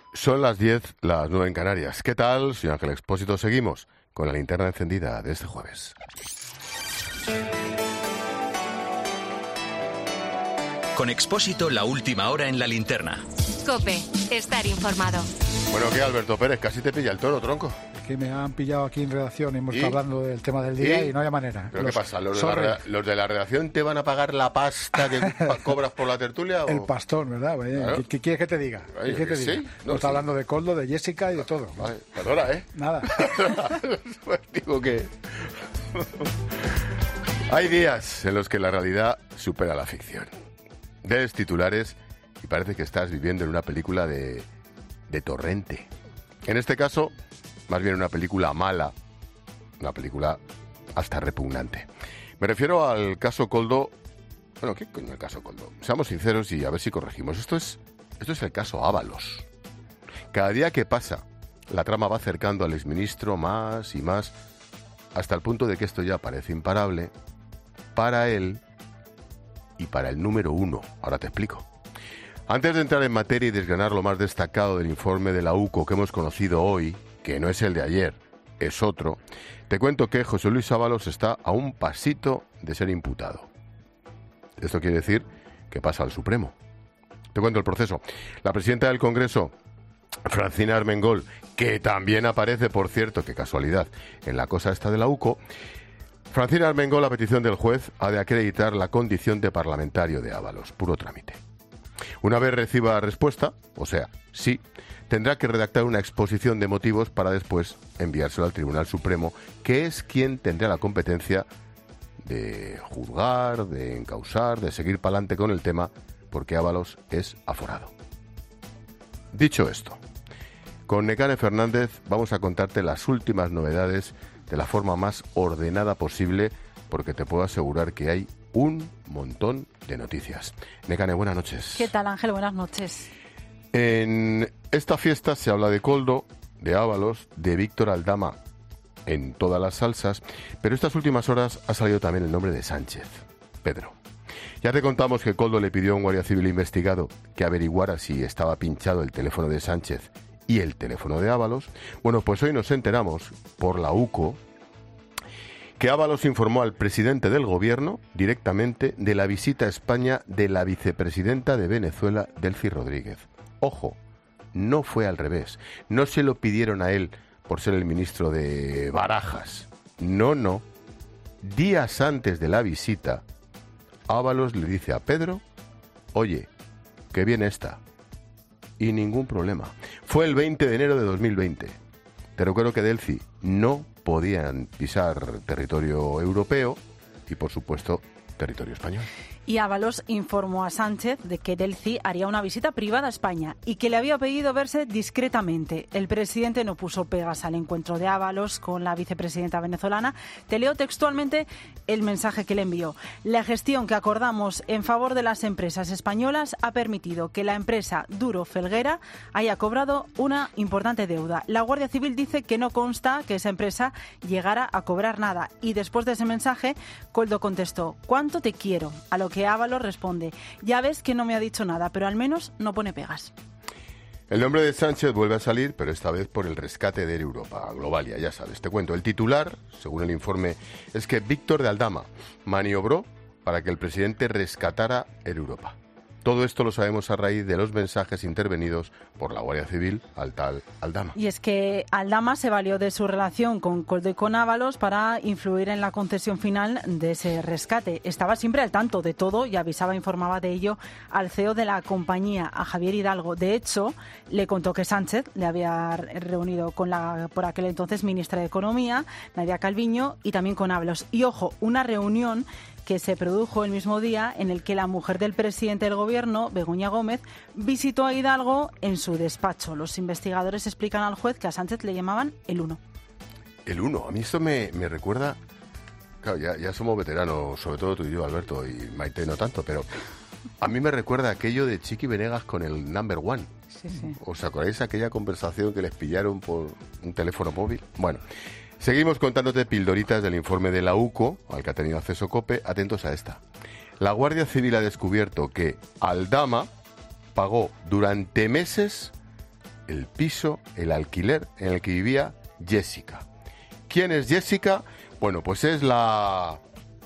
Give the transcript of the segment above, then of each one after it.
Son las 10, las 9 en Canarias. ¿Qué tal? Soy Ángel Expósito. Seguimos con la linterna encendida de este jueves. Con Expósito, la última hora en la linterna. COPE, estar informado. Bueno, ¿qué, Alberto Pérez? Casi te pilla el toro, tronco. Es que me han pillado aquí en redacción y hemos estado hablando del tema del día y no hay manera. ¿Pero qué pasa? ¿Los de la redacción te van a pagar la pasta que cobras por la tertulia? El pastón, ¿verdad? Claro. ¿Qué quieres que te diga? Ay, ¿Qué quieres que te diga? No, Está hablando de Coldo, de Jessica y de todo. Vale, perdona, ¿eh? Nada. Pues digo que... Hay días en los que la realidad supera la ficción. Ves titulares y parece que estás viviendo en una película de torrente. En este caso, más bien una película mala, una película hasta repugnante. Me refiero al caso Coldo. Bueno, ¿qué coño el caso Coldo? Seamos sinceros y a ver si corregimos. Esto es el caso Ábalos. Cada día que pasa, la trama va acercando al exministro más y más, hasta el punto de que esto ya parece imparable para él y para el número uno. Ahora te explico. Antes de entrar en materia y desgranar lo más destacado del informe de la UCO que hemos conocido hoy, que no es el de ayer, es otro, te cuento que José Luis Ábalos está a un pasito de ser imputado. Esto quiere decir que pasa al Supremo. Te cuento el proceso. La presidenta del Congreso, Francina Armengol, que también aparece, por cierto, qué casualidad, en la cosa esta de la UCO, Francina Armengol, a petición del juez, ha de acreditar la condición de parlamentario de Ábalos, puro trámite. Una vez reciba respuesta, o sea, sí, tendrá que redactar una exposición de motivos para después enviárselo al Tribunal Supremo, que es quien tendrá la competencia de juzgar, de encausar, de seguir para adelante con el tema, porque Ábalos es aforado. Dicho esto, con Nekane Fernández vamos a contarte las últimas novedades de la forma más ordenada posible, porque te puedo asegurar que hay un montón de noticias. Nekane, buenas noches. ¿Qué tal, Ángel? Buenas noches. En esta fiesta se habla de Coldo, de Ábalos, de Víctor Aldama, en todas las salsas, pero estas últimas horas ha salido también el nombre de Sánchez, Pedro. Ya te contamos que Coldo le pidió a un guardia civil investigado que averiguara si estaba pinchado el teléfono de Sánchez y el teléfono de Ábalos. Bueno, pues hoy nos enteramos, por la UCO, que Ábalos informó al presidente del gobierno directamente de la visita a España de la vicepresidenta de Venezuela, Delcy Rodríguez. Ojo, no fue al revés. No se lo pidieron a él por ser el ministro de Barajas. No. Días antes de la visita, Ábalos le dice a Pedro: oye, qué bien está. Y ningún problema. Fue el 20 de enero de 2020. Te recuerdo que Delcy no podían pisar territorio europeo y, por supuesto, territorio español. Y Ábalos informó a Sánchez de que Delcy haría una visita privada a España y que le había pedido verse discretamente. El presidente no puso pegas al encuentro de Ábalos con la vicepresidenta venezolana. Te leo textualmente el mensaje que le envió. La gestión que acordamos en favor de las empresas españolas ha permitido que la empresa Duro Felguera haya cobrado una importante deuda. La Guardia Civil dice que no consta que esa empresa llegara a cobrar nada. Y después de ese mensaje, Coldo contestó: ¿cuánto te quiero? A lo que Ábalos responde: ya ves que no me ha dicho nada, pero al menos no pone pegas. El nombre de Sánchez vuelve a salir, pero esta vez por el rescate de Air Europa, Globalia, ya sabes. Te cuento, el titular, según el informe, es que Víctor de Aldama maniobró para que el presidente rescatara Air Europa. Todo esto lo sabemos a raíz de los mensajes intervenidos por la Guardia Civil al tal Aldama. Y es que Aldama se valió de su relación con Coldo y con Ábalos para influir en la concesión final de ese rescate. Estaba siempre al tanto de todo y informaba de ello al CEO de la compañía, a Javier Hidalgo. De hecho, le contó que Sánchez le había reunido con la por aquel entonces ministra de Economía, Nadia Calviño, y también con Ábalos. Y ojo, una reunión que se produjo el mismo día en el que la mujer del presidente del gobierno, Begoña Gómez, visitó a Hidalgo en su despacho. Los investigadores explican al juez que a Sánchez le llamaban el Uno. El Uno, a mí esto me recuerda... Claro, ya somos veteranos, sobre todo tú y yo, Alberto, y Maite no tanto, pero a mí me recuerda aquello de Chiqui Venegas con el Number One. Sí. ¿Os acordáis aquella conversación que les pillaron por un teléfono móvil? Bueno... Seguimos contándote pildoritas del informe de la UCO, al que ha tenido acceso COPE. Atentos a esta. La Guardia Civil ha descubierto que Aldama pagó durante meses el piso, el alquiler en el que vivía Jessica. ¿Quién es Jessica? Bueno, pues es la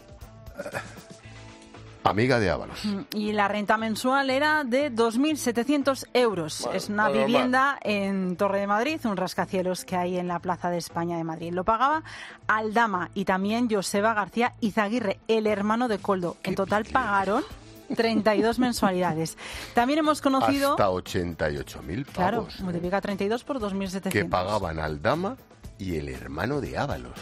amiga de Ábalos. Y la renta mensual era de 2.700 euros. Bueno, es una vivienda en Torre de Madrid, un rascacielos que hay en la Plaza de España de Madrid. Lo pagaba Aldama y también Joseba García Izaguirre, el hermano de Koldo. En total pagaron 32 mensualidades. También hemos conocido... Hasta 88.000 pavos. Claro, multiplica 32 por 2.700. Que pagaban Aldama y el hermano de Ábalos.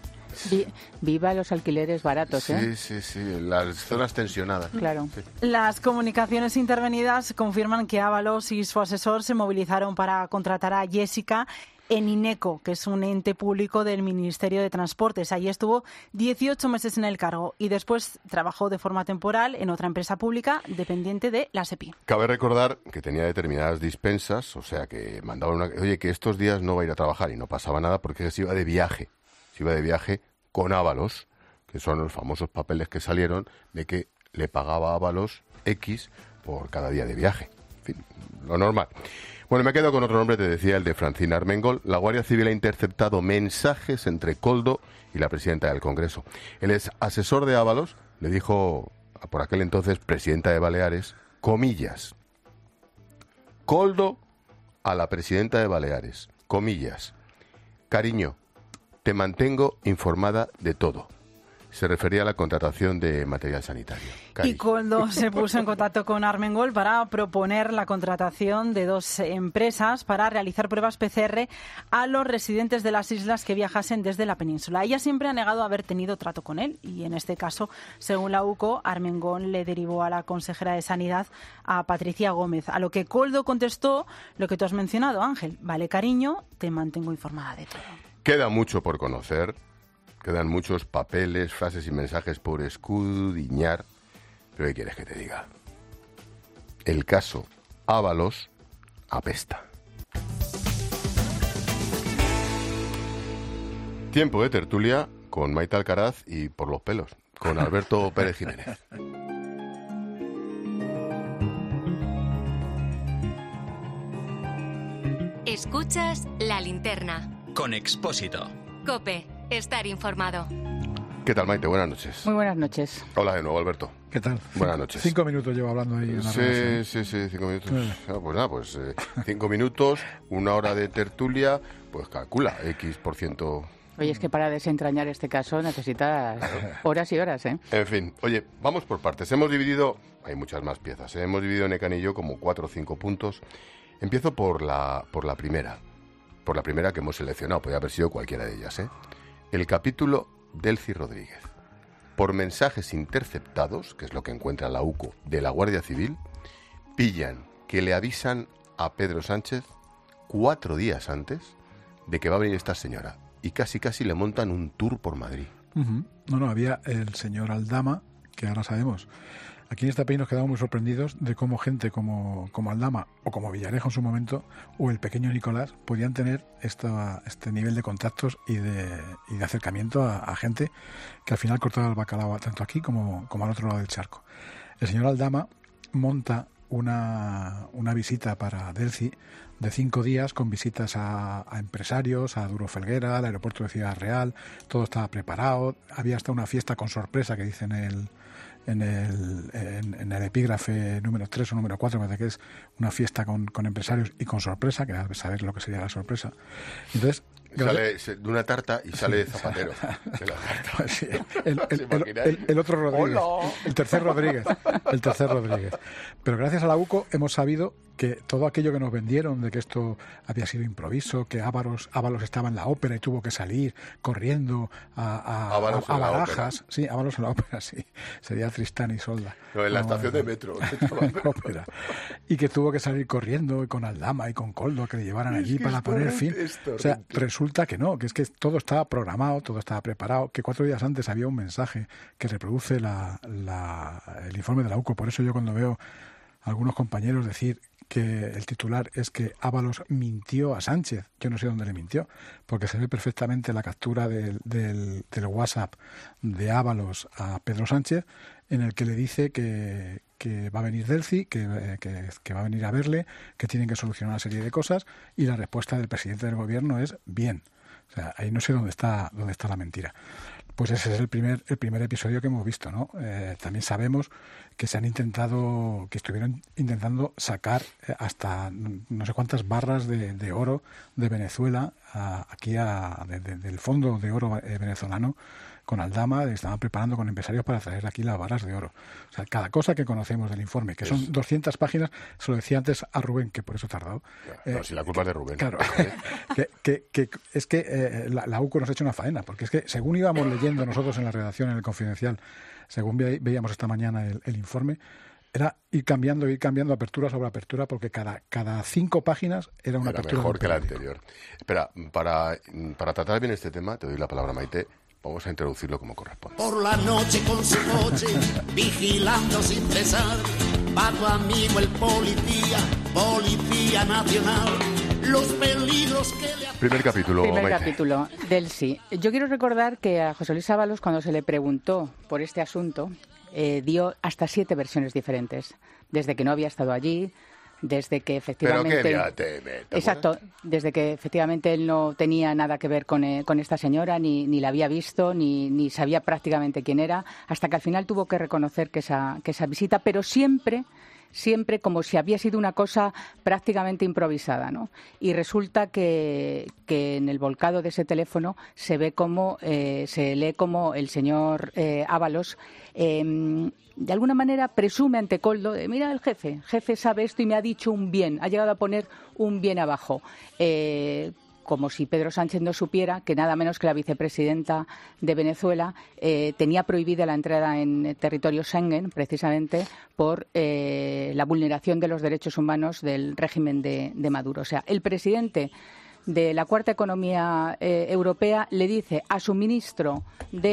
Viva los alquileres baratos, ¿eh? Sí, las zonas tensionadas. Claro. Sí. Las comunicaciones intervenidas confirman que Ábalos y su asesor se movilizaron para contratar a Jessica en INECO, que es un ente público del Ministerio de Transportes. Allí estuvo 18 meses en el cargo y después trabajó de forma temporal en otra empresa pública dependiente de la SEPI. Cabe recordar que tenía determinadas dispensas, o sea que mandaba oye, que estos días no va a ir a trabajar y no pasaba nada porque se iba de viaje. Se iba de viaje con Ábalos, que son los famosos papeles que salieron de que le pagaba a Ábalos X por cada día de viaje. En fin, lo normal. Bueno, me quedo con otro nombre, te decía, el de Francina Armengol. La Guardia Civil ha interceptado mensajes entre Koldo y la presidenta del Congreso. El ex asesor de Ábalos le dijo, por aquel entonces, presidenta de Baleares, comillas, Koldo a la presidenta de Baleares, comillas, cariño, te mantengo informada de todo. Se refería a la contratación de material sanitario. Y Koldo se puso en contacto con Armengol para proponer la contratación de 2 empresas para realizar pruebas PCR a los residentes de las islas que viajasen desde la península. Ella siempre ha negado haber tenido trato con él y en este caso, según la UCO, Armengol le derivó a la consejera de Sanidad, a Patricia Gómez, a lo que Koldo contestó lo que tú has mencionado, Ángel. Vale, cariño, te mantengo informada de todo. Queda mucho por conocer. Quedan muchos papeles, frases y mensajes por escudriñar. Pero ¿qué quieres que te diga? El caso Ábalos apesta. Tiempo de tertulia con Maite Alcaraz y por los pelos, con Alberto Pérez Jiménez. Escuchas La Linterna. Con Expósito. COPE. Estar informado. ¿Qué tal, Maite? Buenas noches. Muy buenas noches. Hola de nuevo, Alberto. ¿Qué tal? Buenas noches. 5 minutos llevo hablando ahí. Sí, 5 minutos. Pues 5 minutos, 1 hora de tertulia, pues calcula X%. Oye, es que para desentrañar este caso necesitas horas y horas, ¿eh? En fin, oye, vamos por partes. Hemos dividido, hay muchas más piezas, ¿eh? Hemos dividido Necan y yo como 4 o 5 puntos. Empiezo por la primera. Por la primera que hemos seleccionado, podría haber sido cualquiera de ellas, ¿eh? El capítulo Delcy Rodríguez. Por mensajes interceptados, que es lo que encuentra la UCO de la Guardia Civil, pillan que le avisan a Pedro Sánchez 4 días antes de que va a venir esta señora. Y casi le montan un tour por Madrid. Uh-huh. No, había el señor Aldama, que ahora sabemos. Aquí en este país nos quedamos muy sorprendidos de cómo gente como Aldama o como Villarejo en su momento o el pequeño Nicolás podían tener este nivel de contactos y de acercamiento a gente que al final cortaba el bacalao tanto aquí como al otro lado del charco. El señor Aldama monta una visita para Delcy de 5 días con visitas a empresarios, a Duro Felguera, al aeropuerto de Ciudad Real. Todo estaba preparado. Había hasta una fiesta con sorpresa que dice en el epígrafe número 3 o número 4, me parece que es una fiesta con empresarios y con sorpresa, que a saber lo que sería la sorpresa. Entonces, sale de una tarta y sale Zapatero de la tarta. Sí, el otro Rodríguez. Hola. El tercer Rodríguez. Pero gracias a la UCO hemos sabido que todo aquello que nos vendieron de que esto había sido improviso, que Ábalos estaba en la ópera y tuvo que salir corriendo a Barajas. Sí, Ábalos en la ópera, sí. Sería Tristán y Solda. No, en la estación de metro. Ópera. Y que tuvo que salir corriendo con Aldama y con Koldo, que le llevaran allí para poner fin. O sea, resulta que no, que es que todo estaba programado, todo estaba preparado, que 4 días antes había un mensaje que reproduce el informe de la UCO. Por eso yo cuando veo a algunos compañeros decir que el titular es que Ábalos mintió a Sánchez, yo no sé dónde le mintió, porque se ve perfectamente la captura del WhatsApp de Ábalos a Pedro Sánchez, en el que le dice que que va a venir Delcy, que va a venir a verle, que tienen que solucionar una serie de cosas, y la respuesta del presidente del gobierno es bien. O sea, ahí no sé dónde está la mentira. Pues ese es el primer episodio que hemos visto, ¿no? También sabemos que estuvieron intentando sacar hasta no sé cuántas barras de oro de Venezuela del fondo de oro venezolano con Aldama, estaban preparando con empresarios para traer aquí las barras de oro. O sea, cada cosa que conocemos del informe, que son 200 páginas, se lo decía antes a Rubén, que por eso ha tardado. No, si la culpa es de Rubén. Claro, la UCO nos ha hecho una faena, porque es que según íbamos leyendo nosotros en la redacción, en el Confidencial, según veíamos esta mañana el informe, era ir cambiando apertura sobre apertura, porque cada 5 páginas era una apertura mejor que la periódico. anterior. Espera, para tratar bien este tema, te doy la palabra, Maite. Vamos a introducirlo como corresponde. Por la noche con su coche, vigilando sin cesar, va tu amigo el policía nacional, los peligros que le... Primer capítulo, Primer Maite. capítulo del sí. Yo quiero recordar que a José Luis Ábalos, cuando se le preguntó por este asunto, dio hasta 7 versiones diferentes. Desde que no había estado allí, desde que efectivamente... Pero que Exacto, desde que efectivamente él no tenía nada que ver con esta señora, ni la había visto, ni sabía prácticamente quién era, hasta que al final tuvo que reconocer que esa visita, pero siempre como si había sido una cosa prácticamente improvisada, ¿no? Y resulta que en el volcado de ese teléfono se lee como el señor Ábalos de alguna manera presume ante Koldo, mira el jefe sabe esto y me ha dicho un bien, ha llegado a poner un bien abajo. Como si Pedro Sánchez no supiera que nada menos que la vicepresidenta de Venezuela tenía prohibida la entrada en territorio Schengen, precisamente por la vulneración de los derechos humanos del régimen de Maduro. O sea, el presidente de la Cuarta Economía Europea le dice a su ministro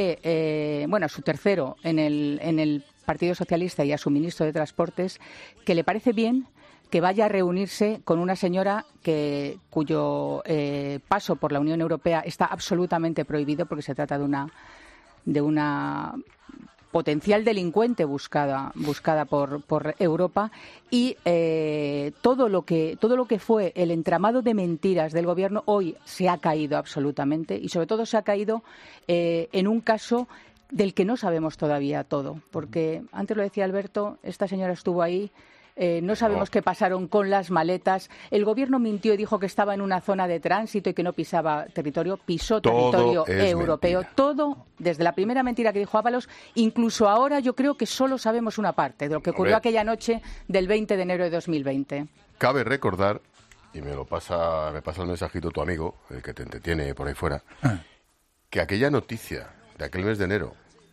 a su tercero en el Partido Socialista y a su ministro de Transportes que le parece bien que vaya a reunirse con una señora cuyo paso por la Unión Europea está absolutamente prohibido porque se trata de una potencial delincuente buscada por Europa y todo lo que fue el entramado de mentiras del gobierno hoy se ha caído absolutamente y sobre todo se ha caído en un caso del que no sabemos todavía todo, porque antes lo decía Alberto, esta señora estuvo ahí. No sabemos qué pasaron con las maletas. El gobierno mintió y dijo que estaba en una zona de tránsito y que no pisaba territorio. Pisó territorio europeo. Mentira. Todo, desde la primera mentira que dijo Ábalos, incluso ahora yo creo que solo sabemos una parte de lo que ocurrió aquella noche del 20 de enero de 2020. Cabe recordar, y me pasa el mensajito tu amigo, el que te entretiene por ahí fuera, que aquella noticia de aquel mes de enero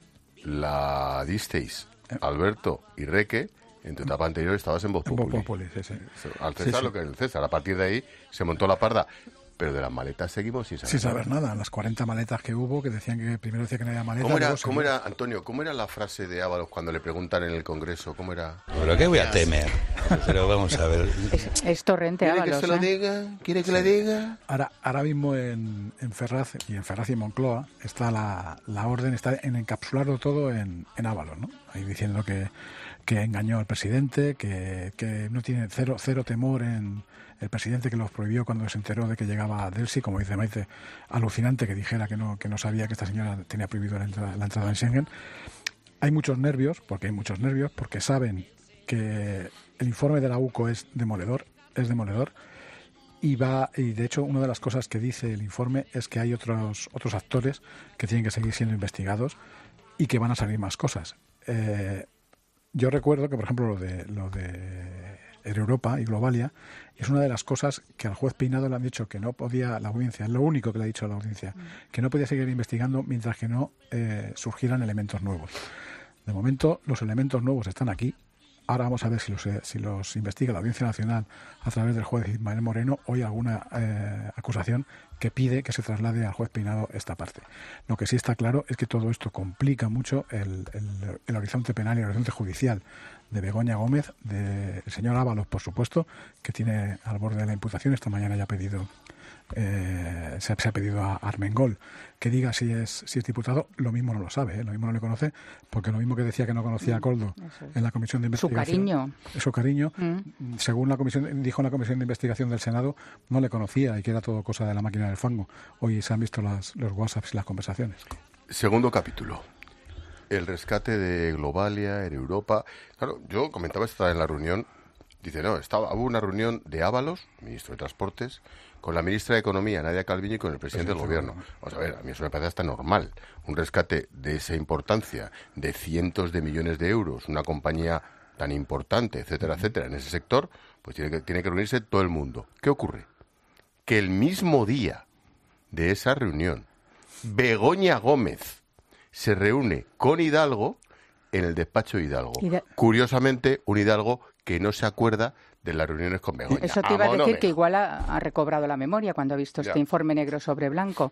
la disteis Alberto y Reque. En tu etapa anterior estabas en Voz Populi. Sí. Al César lo que es el César. A partir de ahí se montó la parda. Pero de las maletas seguimos sin saber nada. Las 40 maletas que hubo, que decían que primero decía que no había maletas. ¿Cómo era, Antonio, cómo era la frase de Ábalos cuando le preguntan en el Congreso? ¿Cómo era? ¿Pero qué voy a temer? Pero vamos a ver. Es torrente Ábalos. ¿Quiere que se lo diga? ¿Quiere que le diga? Ahora mismo en Ferraz y Moncloa está la orden, está en encapsularlo todo en Ábalos, ¿no? Ahí diciendo que engañó al presidente, que no tiene cero temor en el presidente, que los prohibió cuando se enteró de que llegaba Delcy, como dice Maite, alucinante que dijera que no sabía que esta señora tenía prohibido la entrada en Schengen. Hay muchos nervios, porque saben que el informe de la UCO es demoledor, y de hecho una de las cosas que dice el informe es que hay otros actores que tienen que seguir siendo investigados y que van a salir más cosas. Yo recuerdo que, por ejemplo, lo de Europa y Globalia es una de las cosas que al juez Peinado le han dicho que no podía, la audiencia, es lo único que le ha dicho a la audiencia, que no podía seguir investigando mientras que no surgieran elementos nuevos. De momento, los elementos nuevos están aquí. Ahora vamos a ver si los investiga la Audiencia Nacional a través del juez Ismael Moreno o hay alguna acusación que pide que se traslade al juez Peinado esta parte. Lo que sí está claro es que todo esto complica mucho el horizonte penal y el horizonte judicial de Begoña Gómez, del señor Ábalos, por supuesto, que tiene al borde de la imputación. Esta mañana ya ha pedido, se ha pedido a Armengol que diga si es diputado. Lo mismo no lo sabe, lo mismo no le conoce, porque lo mismo que decía que no conocía a Koldo en la comisión de investigación. Su cariño. Según dijo en la comisión de investigación del Senado, no le conocía y que era todo cosa de la máquina del fango. Hoy se han visto los WhatsApps y las conversaciones. Segundo capítulo. El rescate de Globalia en Europa. Claro, yo comentaba esta en la reunión. Dice, hubo una reunión de Ábalos, ministro de Transportes, con la ministra de Economía, Nadia Calviño, y con el presidente del Gobierno. Vamos a ver, a mí eso me parece hasta normal. Un rescate de esa importancia, de cientos de millones de euros, una compañía tan importante, etcétera, etcétera, en ese sector, pues tiene que reunirse todo el mundo. ¿Qué ocurre? Que el mismo día de esa reunión, Begoña Gómez se reúne con Hidalgo en el despacho de Hidalgo. Curiosamente, un Hidalgo que no se acuerda de las reuniones con Begoña. Eso te iba a decir, que igual ha recobrado la memoria cuando ha visto este informe negro sobre blanco.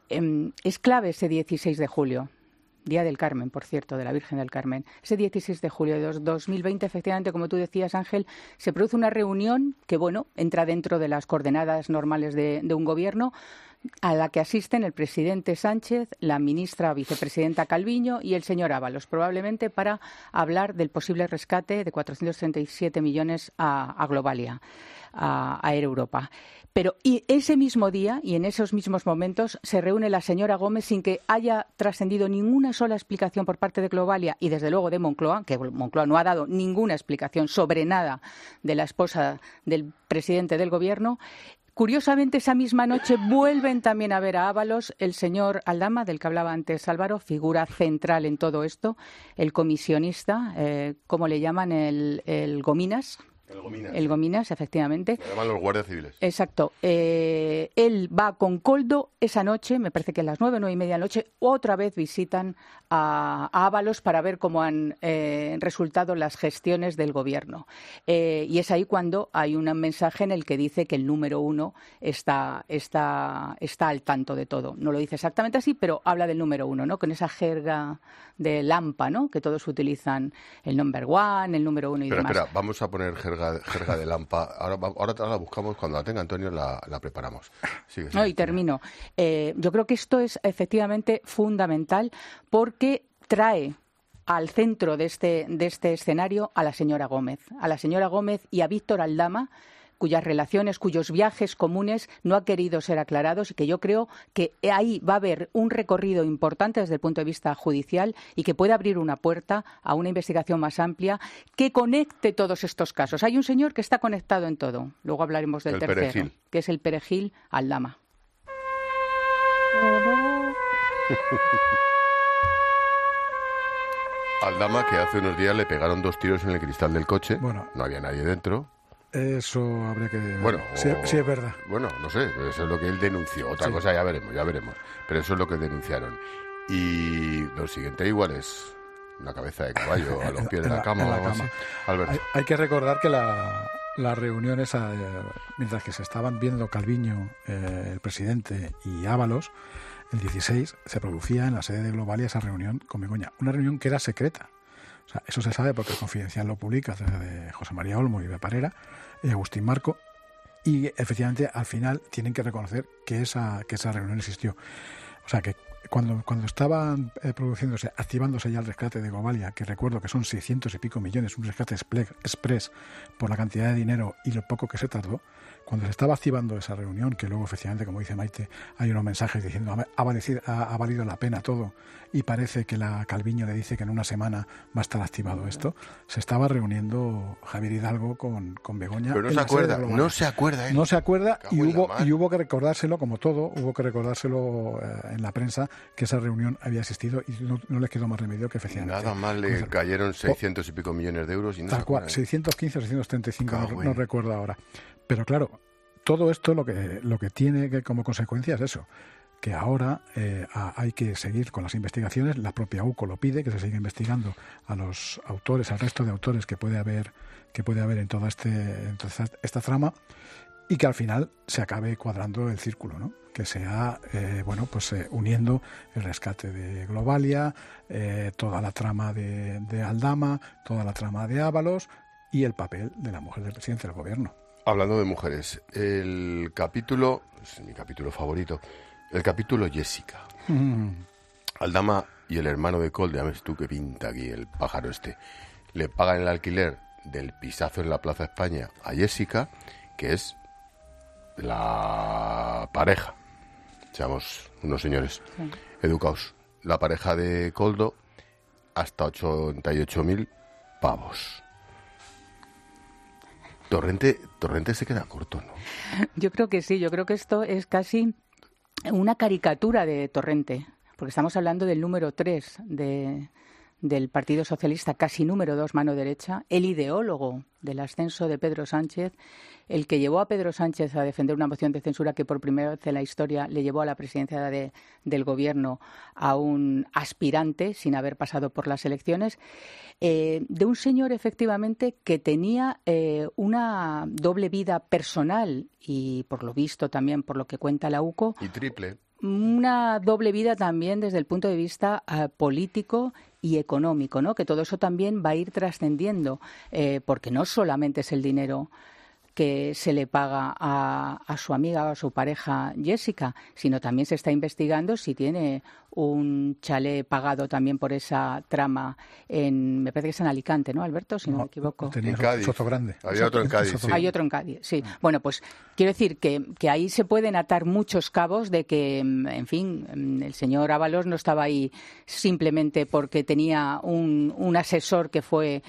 Es clave ese 16 de julio. Día del Carmen, por cierto, de la Virgen del Carmen. Ese 16 de julio de 2020, efectivamente, como tú decías, Ángel, se produce una reunión que, entra dentro de las coordenadas normales de un gobierno, a la que asisten el presidente Sánchez, la ministra vicepresidenta Calviño y el señor Ábalos, probablemente para hablar del posible rescate de 437 millones a Globalia, a Air Europa. Pero ese mismo día y en esos mismos momentos se reúne la señora Gómez sin que haya trascendido ninguna sola explicación por parte de Globalia y desde luego de Moncloa, que Moncloa no ha dado ninguna explicación sobre nada de la esposa del presidente del Gobierno. Curiosamente, esa misma noche vuelven también a ver a Ábalos el señor Aldama, del que hablaba antes Álvaro, figura central en todo esto, el comisionista, ¿cómo le llaman? El Gominas. El Gominas, efectivamente. Lo llaman los guardias civiles. Exacto. Él va con Koldo esa noche, me parece que a las 9:30 de la noche, otra vez visitan a Ábalos para ver cómo han resultado las gestiones del Gobierno. Y es ahí cuando hay un mensaje en el que dice que el número 1 está al tanto de todo. No lo dice exactamente así, pero habla del número 1, ¿no? Con esa jerga de Lampa, ¿no? Que todos utilizan el number 1, el número 1 y demás. Espera, vamos a poner jerga de Lampa. Ahora la buscamos, cuando la tenga Antonio la preparamos. Sigue. No, y termino. Yo creo que esto es efectivamente fundamental porque trae al centro de este escenario a la señora Gómez y a Víctor Aldama, cuyas relaciones, cuyos viajes comunes no han querido ser aclarados y que yo creo que ahí va a haber un recorrido importante desde el punto de vista judicial y que puede abrir una puerta a una investigación más amplia que conecte todos estos casos. Hay un señor que está conectado en todo. Luego hablaremos del tercero, Perejil, que es el Perejil Aldama. Aldama, que hace unos días le pegaron 2 tiros en el cristal del coche. No había nadie dentro. Eso habría que ver. Sí, es verdad. Bueno, no sé, eso es lo que él denunció. Otra cosa ya veremos. Pero eso es lo que denunciaron. Y lo siguiente igual es una cabeza de caballo a los pies de la cama. Alberto. Hay que recordar que la reunión esa, mientras que se estaban viendo Calviño, el presidente, y Ábalos, el 16 se producía en la sede de Globalia esa reunión con Begoña. Una reunión que era secreta. O sea, eso se sabe porque el Confidencial lo publica de José María Olmo y de Parera y Agustín Marco, y efectivamente al final tienen que reconocer que esa reunión existió. O sea, que cuando estaban produciéndose, activándose ya el rescate de Globalia, que recuerdo que son 600 y pico millones, un rescate express por la cantidad de dinero y lo poco que se tardó, cuando se estaba activando esa reunión, que luego efectivamente, como dice Maite, hay unos mensajes diciendo ha valido la pena todo, y parece que la Calviño le dice que en una semana va a estar activado esto, se estaba reuniendo Javier Hidalgo con Begoña. Pero no se acuerda. No se acuerda y hubo que recordárselo, como todo, en la prensa, que esa reunión había existido y no les quedó más remedio que efectivamente. Nada más le cayeron 600 y pico millones de euros y no tal cual, 615 o 635, no recuerdo ahora. Pero claro, todo esto lo que tiene como consecuencia es eso, que ahora hay que seguir con las investigaciones. La propia UCO lo pide, que se siga investigando a los autores, al resto de autores que puede haber en toda esta trama. y que al final se acabe cuadrando el círculo, ¿no? Que sea, uniendo el rescate de Globalia, toda la trama de Aldama, toda la trama de Ábalos y el papel de la mujer del presidente del gobierno. Hablando de mujeres, el capítulo, es mi capítulo favorito, el capítulo Jessica. Aldama y el hermano de Coldo, ya ves tú que pinta aquí el pájaro este, le pagan el alquiler del pisazo en la Plaza España a Jessica, que es la pareja, seamos unos señores educados, la pareja de Coldo, hasta 88.000 pavos. Torrente se queda corto, ¿no? Yo creo que sí, yo creo que esto es casi una caricatura de Torrente, porque estamos hablando del número 3 del Partido Socialista, casi número 2, mano derecha, el ideólogo del ascenso de Pedro Sánchez, el que llevó a Pedro Sánchez a defender una moción de censura que por primera vez en la historia le llevó a la presidencia del gobierno a un aspirante sin haber pasado por las elecciones, de un señor efectivamente que tenía una doble vida personal y por lo visto también por lo que cuenta la UCO. Y triple. Una doble vida también desde el punto de vista político y económico, ¿no? Que todo eso también va a ir trascendiendo, porque no solamente es el dinero que se le paga a su amiga o a su pareja Jessica, sino también se está investigando si tiene un chalet pagado también por esa trama me parece que es en Alicante, ¿no, Alberto? Si no me equivoco. Tenía En Cádiz. Sotogrande. Había otro en Cádiz, sí. Hay otro en Cádiz, sí. Bueno, pues quiero decir que ahí se pueden atar muchos cabos de que, en fin, el señor Ábalos no estaba ahí simplemente porque tenía un asesor que fue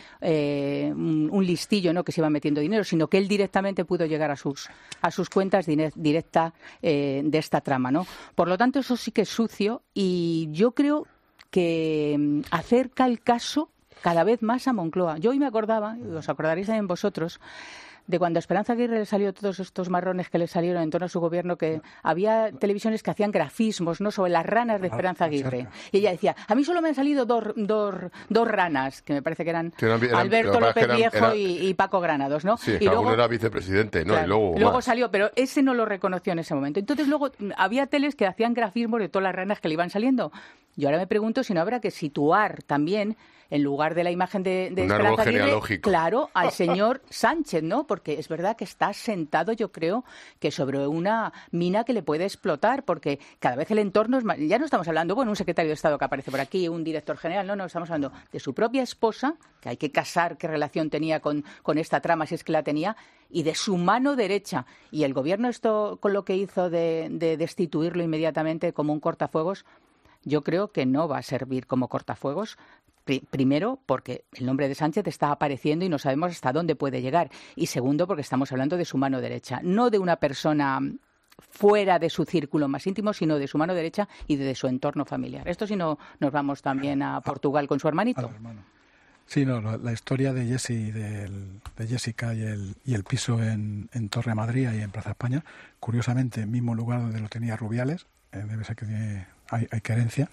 un listillo, ¿no?, que se iba metiendo dinero, sino que él directamente pudo llegar a sus cuentas directas de esta trama, ¿no? Por lo tanto, eso sí que es sucio y yo creo que acerca el caso cada vez más a Moncloa. Yo hoy me acordaba, y os acordaréis también vosotros, de cuando a Esperanza Aguirre le salió todos estos marrones que le salieron en torno a su gobierno, que había televisiones que hacían grafismos, ¿no?, sobre las ranas de Esperanza Aguirre. Y ella decía, a mí solo me han salido dos ranas, que me parece que eran Alberto López Viejo y Paco Granados, ¿no? Sí, y luego uno era vicepresidente, ¿no? Claro, y luego salió, pero ese no lo reconoció en ese momento. Entonces luego había teles que hacían grafismos de todas las ranas que le iban saliendo. Yo ahora me pregunto si no habrá que situar también, en lugar de la imagen de Esperanza Aguirre, claro, al señor Sánchez, ¿no? Porque es verdad que está sentado, yo creo, que sobre una mina que le puede explotar, porque cada vez el entorno es más... Ya no estamos hablando, bueno, un secretario de Estado que aparece por aquí, un director general, no, estamos hablando de su propia esposa, que hay que casar qué relación tenía con esta trama, si es que la tenía, y de su mano derecha. Y el gobierno, esto con lo que hizo de destituirlo inmediatamente como un cortafuegos, yo creo que no va a servir como cortafuegos. Primero, porque el nombre de Sánchez está apareciendo y no sabemos hasta dónde puede llegar. Y segundo, porque estamos hablando de su mano derecha, no de una persona fuera de su círculo más íntimo, sino de su mano derecha y de su entorno familiar. Esto si no nos vamos también a Portugal con su hermanito. Sí, no, la historia de Jessica y el piso en Torre Madrid y en Plaza España, curiosamente, mismo lugar donde lo tenía Rubiales, debe ser que hay querencia.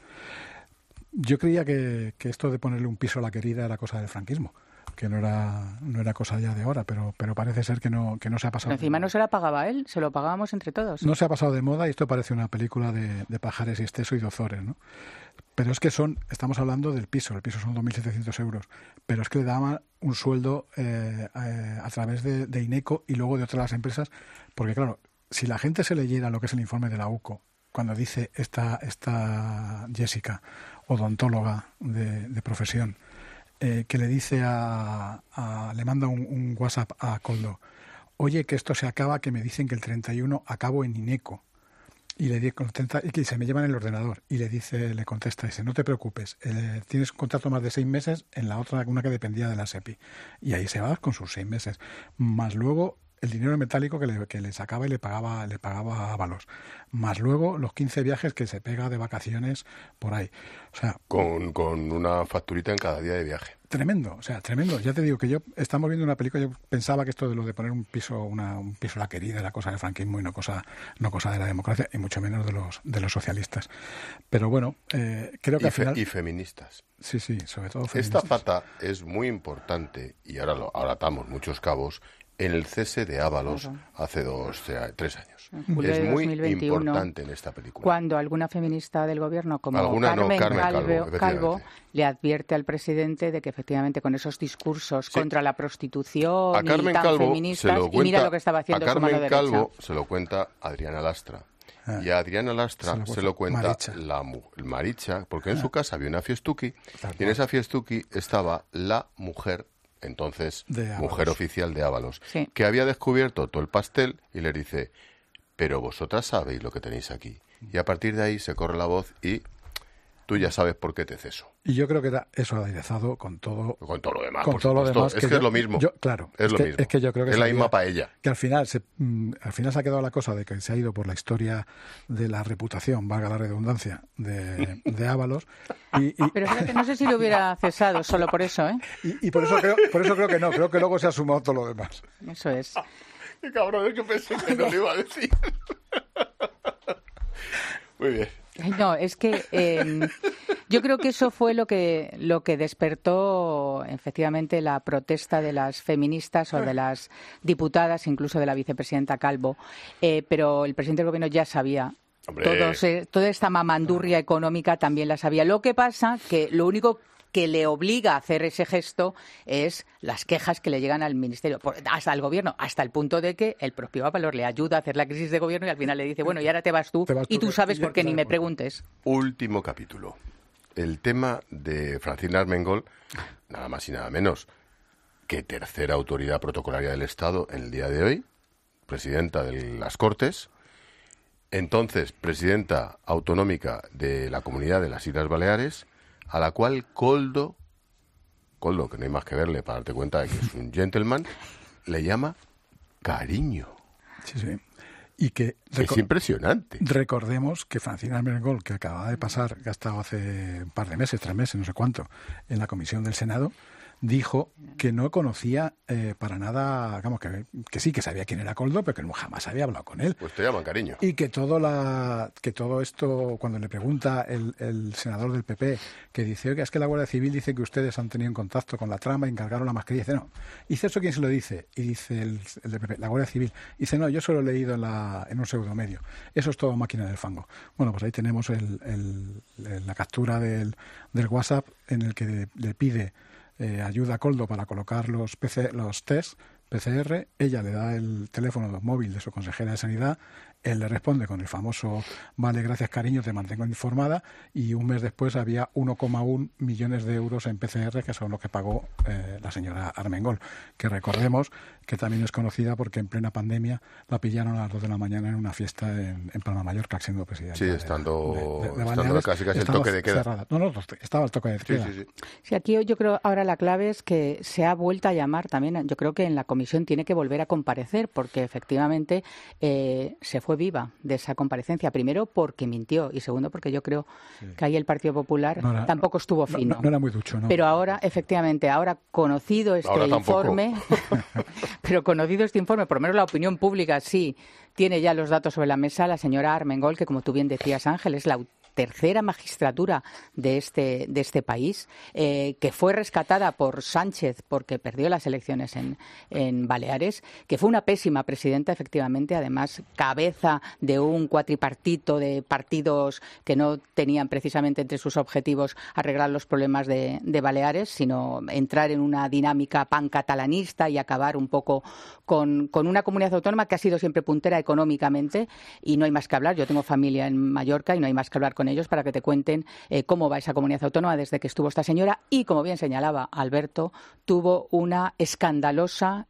Yo creía que esto de ponerle un piso a la querida era cosa del franquismo, que no era cosa ya de ahora, pero parece ser que no se ha pasado. Pero encima no se la pagaba él, se lo pagábamos entre todos. No se ha pasado de moda y esto parece una película de Pajares y Esteso y de Ozores, ¿no? Pero es que estamos hablando del piso, el piso son 2.700 euros, pero es que le daban un sueldo a través de INECO y luego de otras empresas, porque claro, si la gente se leyera lo que es el informe de la UCO, cuando dice esta Jessica, odontóloga de profesión, que le dice le manda un WhatsApp a Coldo, oye, que esto se acaba, que me dicen que el 31 acabo en INECO, y le contesta, y que se me llevan el ordenador, y le contesta, dice, no te preocupes, tienes un contrato más de 6 meses en la otra, una que dependía de la SEPI, y ahí se va con sus 6 meses, más luego el dinero metálico que le sacaba y le pagaba a Ábalos, más luego los 15 viajes que se pega de vacaciones por ahí. O sea, con una facturita en cada día de viaje. Tremendo, o sea, tremendo. Ya te digo que estamos viendo una película, yo pensaba que esto de lo de poner un piso a la querida era cosa del franquismo y no cosa de la democracia, y mucho menos de los socialistas. Pero bueno, creo que al final... Y feministas. Sí, sobre todo feministas. Esta pata es muy importante, y ahora atamos muchos cabos, en el cese de Ábalos hace 3 años. Julio Es de muy 2021, importante en esta película. Cuando alguna feminista del gobierno, como Carmen Calvo, le advierte al presidente de que efectivamente con esos discursos contra la prostitución a Carmen y tan Calvo feministas, y mira lo que estaba haciendo su mano derecha. A Carmen Calvo se lo cuenta Adriana Lastra. Y a Adriana Lastra se lo cuenta Maricha, porque en su casa había una fiestuki, y en esa fiestuki estaba la mujer, entonces mujer oficial de Ábalos, que había descubierto todo el pastel y le dice, pero vosotras sabéis lo que tenéis aquí. Y a partir de ahí se corre la voz y tú ya sabes por qué te ceso. Y yo creo que era eso aderezado con todo lo demás. Con todo lo demás. Es que es lo mismo. Claro. Es lo mismo. Es que yo creo que es la misma paella. Que al final se ha quedado la cosa de que se ha ido por la historia de la reputación, valga la redundancia, de Ábalos. Pero fíjate, no sé si lo hubiera cesado solo por eso, ¿eh? Y por eso creo que no. Creo que luego se ha sumado todo lo demás. Eso es. Qué cabrón, es que pensé que no lo iba a decir. Muy bien. No, es que yo creo que eso fue lo que despertó efectivamente la protesta de las feministas o de las diputadas, incluso de la vicepresidenta Calvo. Pero el presidente del gobierno ya sabía. Toda esta mamandurria económica también la sabía. Lo que pasa que lo único que le obliga a hacer ese gesto es las quejas que le llegan al ministerio, hasta el gobierno, hasta el punto de que el propio Ábalos le ayuda a hacer la crisis de gobierno y al final le dice, bueno, y ahora te vas tú y tú sabes por qué, ni me preguntes. Último capítulo. El tema de Francina Armengol, nada más y nada menos que tercera autoridad protocolaria del Estado en el día de hoy, presidenta de las Cortes, entonces presidenta autonómica de la Comunidad de las Islas Baleares, a la cual Koldo, que no hay más que verle para darte cuenta de que es un gentleman, le llama cariño. Sí. Y que es impresionante. Recordemos que Francina Armengol, que acaba de pasar, que ha estado hace un par de meses, 3 meses, no sé cuánto, en la comisión del Senado, dijo que no conocía para nada, digamos, que sí, que sabía quién era Koldo, pero que jamás había hablado con él. Pues te llaman cariño. Y que todo esto, cuando le pregunta el senador del PP, que dice, oiga, es que la Guardia Civil dice que ustedes han tenido contacto con la trama y encargaron la mascarilla, dice, no. ¿Y eso quién se lo dice? Y dice el del PP, la Guardia Civil. Dice, no, yo solo he leído en un pseudomedio. Eso es todo máquina del fango. Bueno, pues ahí tenemos la captura del WhatsApp en el que le pide ayuda a Koldo para colocar los test PCR, ella le da el teléfono móvil de su consejera de Sanidad, él le responde con el famoso vale, gracias cariño, te mantengo informada, y un mes después había 1,1 millones de euros en PCR, que son lo que pagó la señora Armengol, que recordemos que también es conocida porque en plena pandemia la pillaron a las 2 de la mañana en una fiesta en Palma Mallorca, siendo presidenta. Sí, estando casi el toque de queda. Cerrada. No, estaba el toque de queda. Sí, aquí yo creo ahora la clave es que se ha vuelto a llamar también, yo creo que en la comisión tiene que volver a comparecer, porque efectivamente se fue viva de esa comparecencia, primero porque mintió y segundo porque yo creo que ahí el Partido Popular tampoco estuvo fino. No era muy ducho, ¿no? Pero ahora, efectivamente, conocido este informe, pero conocido este informe, por lo menos la opinión pública sí tiene ya los datos sobre la mesa, la señora Armengol, que como tú bien decías, Ángel, es la tercera magistratura de este país, que fue rescatada por Sánchez porque perdió las elecciones en Baleares, que fue una pésima presidenta, efectivamente, además cabeza de un cuatripartito de partidos que no tenían precisamente entre sus objetivos arreglar los problemas de Baleares, sino entrar en una dinámica pancatalanista y acabar un poco con una comunidad autónoma que ha sido siempre puntera económicamente, y no hay más que hablar. Yo tengo familia en Mallorca y no hay más que hablar con ellos para que te cuenten cómo va esa comunidad autónoma desde que estuvo esta señora, y como bien señalaba Alberto, tuvo una escandalosa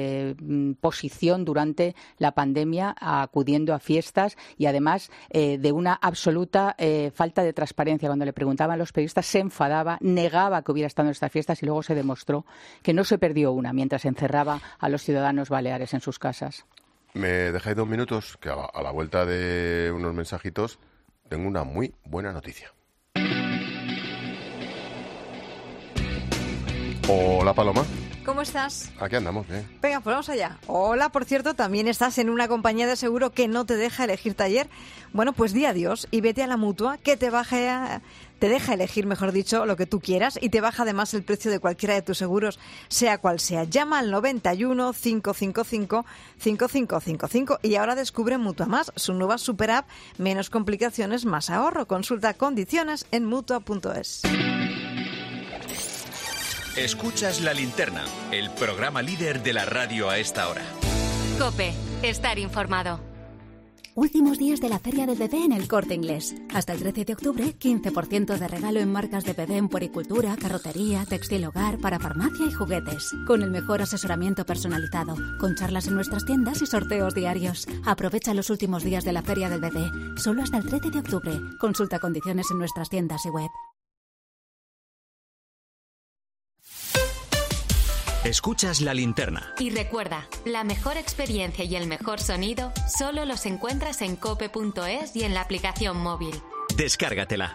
posición durante la pandemia, acudiendo a fiestas y además de una absoluta falta de transparencia. Cuando le preguntaban a los periodistas se enfadaba, negaba que hubiera estado en estas fiestas y luego se demostró que no se perdió una mientras encerraba a los ciudadanos baleares en sus casas. Me dejáis 2 minutos, que a la vuelta de unos mensajitos tengo una muy buena noticia. Hola, Paloma. ¿cómo estás? Aquí andamos, ¿eh? Venga, pues vamos allá. Hola, por cierto, también estás en una compañía de seguro que no te deja elegir taller. Bueno, pues di adiós y vete a la Mutua, que te deja elegir, mejor dicho, lo que tú quieras y te baja además el precio de cualquiera de tus seguros, sea cual sea. Llama al 91 555 5555 y ahora descubre Mutua Más, su nueva super app, menos complicaciones, más ahorro. Consulta condiciones en Mutua.es. Escuchas La Linterna, el programa líder de la radio a esta hora. COPE, estar informado. Últimos días de la Feria del Bebé en El Corte Inglés. Hasta el 13 de octubre, 15% de regalo en marcas de bebé en puericultura, carrotería, textil hogar, para farmacia y juguetes. Con el mejor asesoramiento personalizado, con charlas en nuestras tiendas y sorteos diarios. Aprovecha los últimos días de la Feria del Bebé. Solo hasta el 13 de octubre. Consulta condiciones en nuestras tiendas y web. Escuchas La Linterna. Y recuerda, la mejor experiencia y el mejor sonido solo los encuentras en cope.es y en la aplicación móvil. Descárgatela.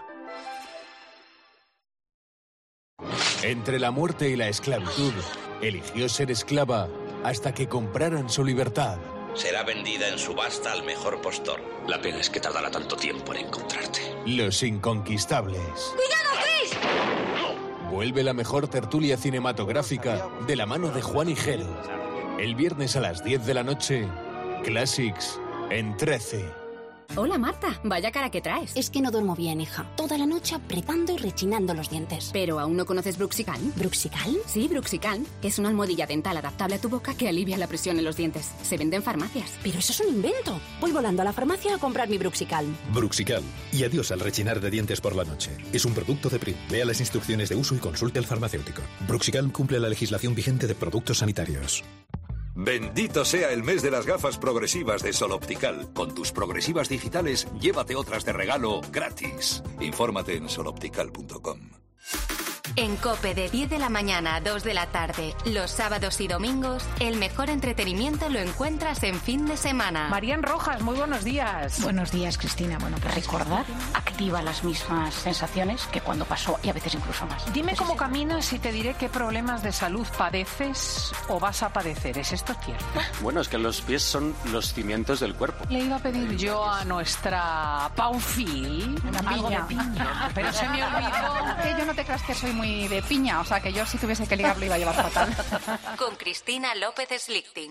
Entre la muerte y la esclavitud, eligió ser esclava hasta que compraran su libertad. Será vendida en subasta al mejor postor. La pena es que tardará tanto tiempo en encontrarte. Los inconquistables. ¡Cuidado, Chris! Vuelve la mejor tertulia cinematográfica de la mano de Juan y Jero. El viernes a las 10 de la noche, Classics en 13. Hola, Marta. Vaya cara que traes. Es que no duermo bien, hija. Toda la noche apretando y rechinando los dientes. ¿Pero aún no conoces Bruxical? ¿Bruxical? Sí, Bruxical, que es una almohadilla dental adaptable a tu boca que alivia la presión en los dientes. Se vende en farmacias. Pero eso es un invento. Voy volando a la farmacia a comprar mi Bruxical. Bruxical. Y adiós al rechinar de dientes por la noche. Es un producto de Prim. Lea las instrucciones de uso y consulte al farmacéutico. Bruxical cumple la legislación vigente de productos sanitarios. Bendito sea el mes de las gafas progresivas de Sol Optical. Con tus progresivas digitales, llévate otras de regalo gratis. Infórmate en soloptical.com. En COPE de 10 de la mañana a 2 de la tarde, los sábados y domingos, el mejor entretenimiento lo encuentras en fin de semana. Marían Rojas, muy buenos días. Buenos días, Cristina. Bueno, pues recordad, activa las mismas sensaciones que cuando pasó y a veces incluso más. Dime cómo caminas y te diré qué problemas de salud padeces o vas a padecer. ¿Es esto cierto? Bueno, es que los pies son los cimientos del cuerpo. Le iba a pedir yo a nuestra Paufi algo de piña, pero se me olvidó. Que yo no te creas que soy muy de piña, o sea que yo si tuviese que ligar lo iba a llevar fatal. Con Cristina López Slichting.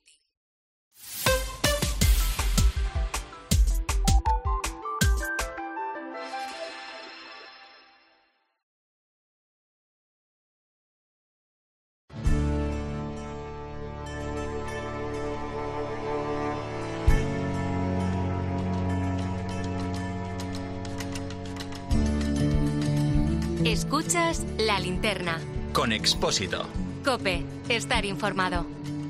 Escuchas La Linterna. Con Expósito. COPE, estar informado.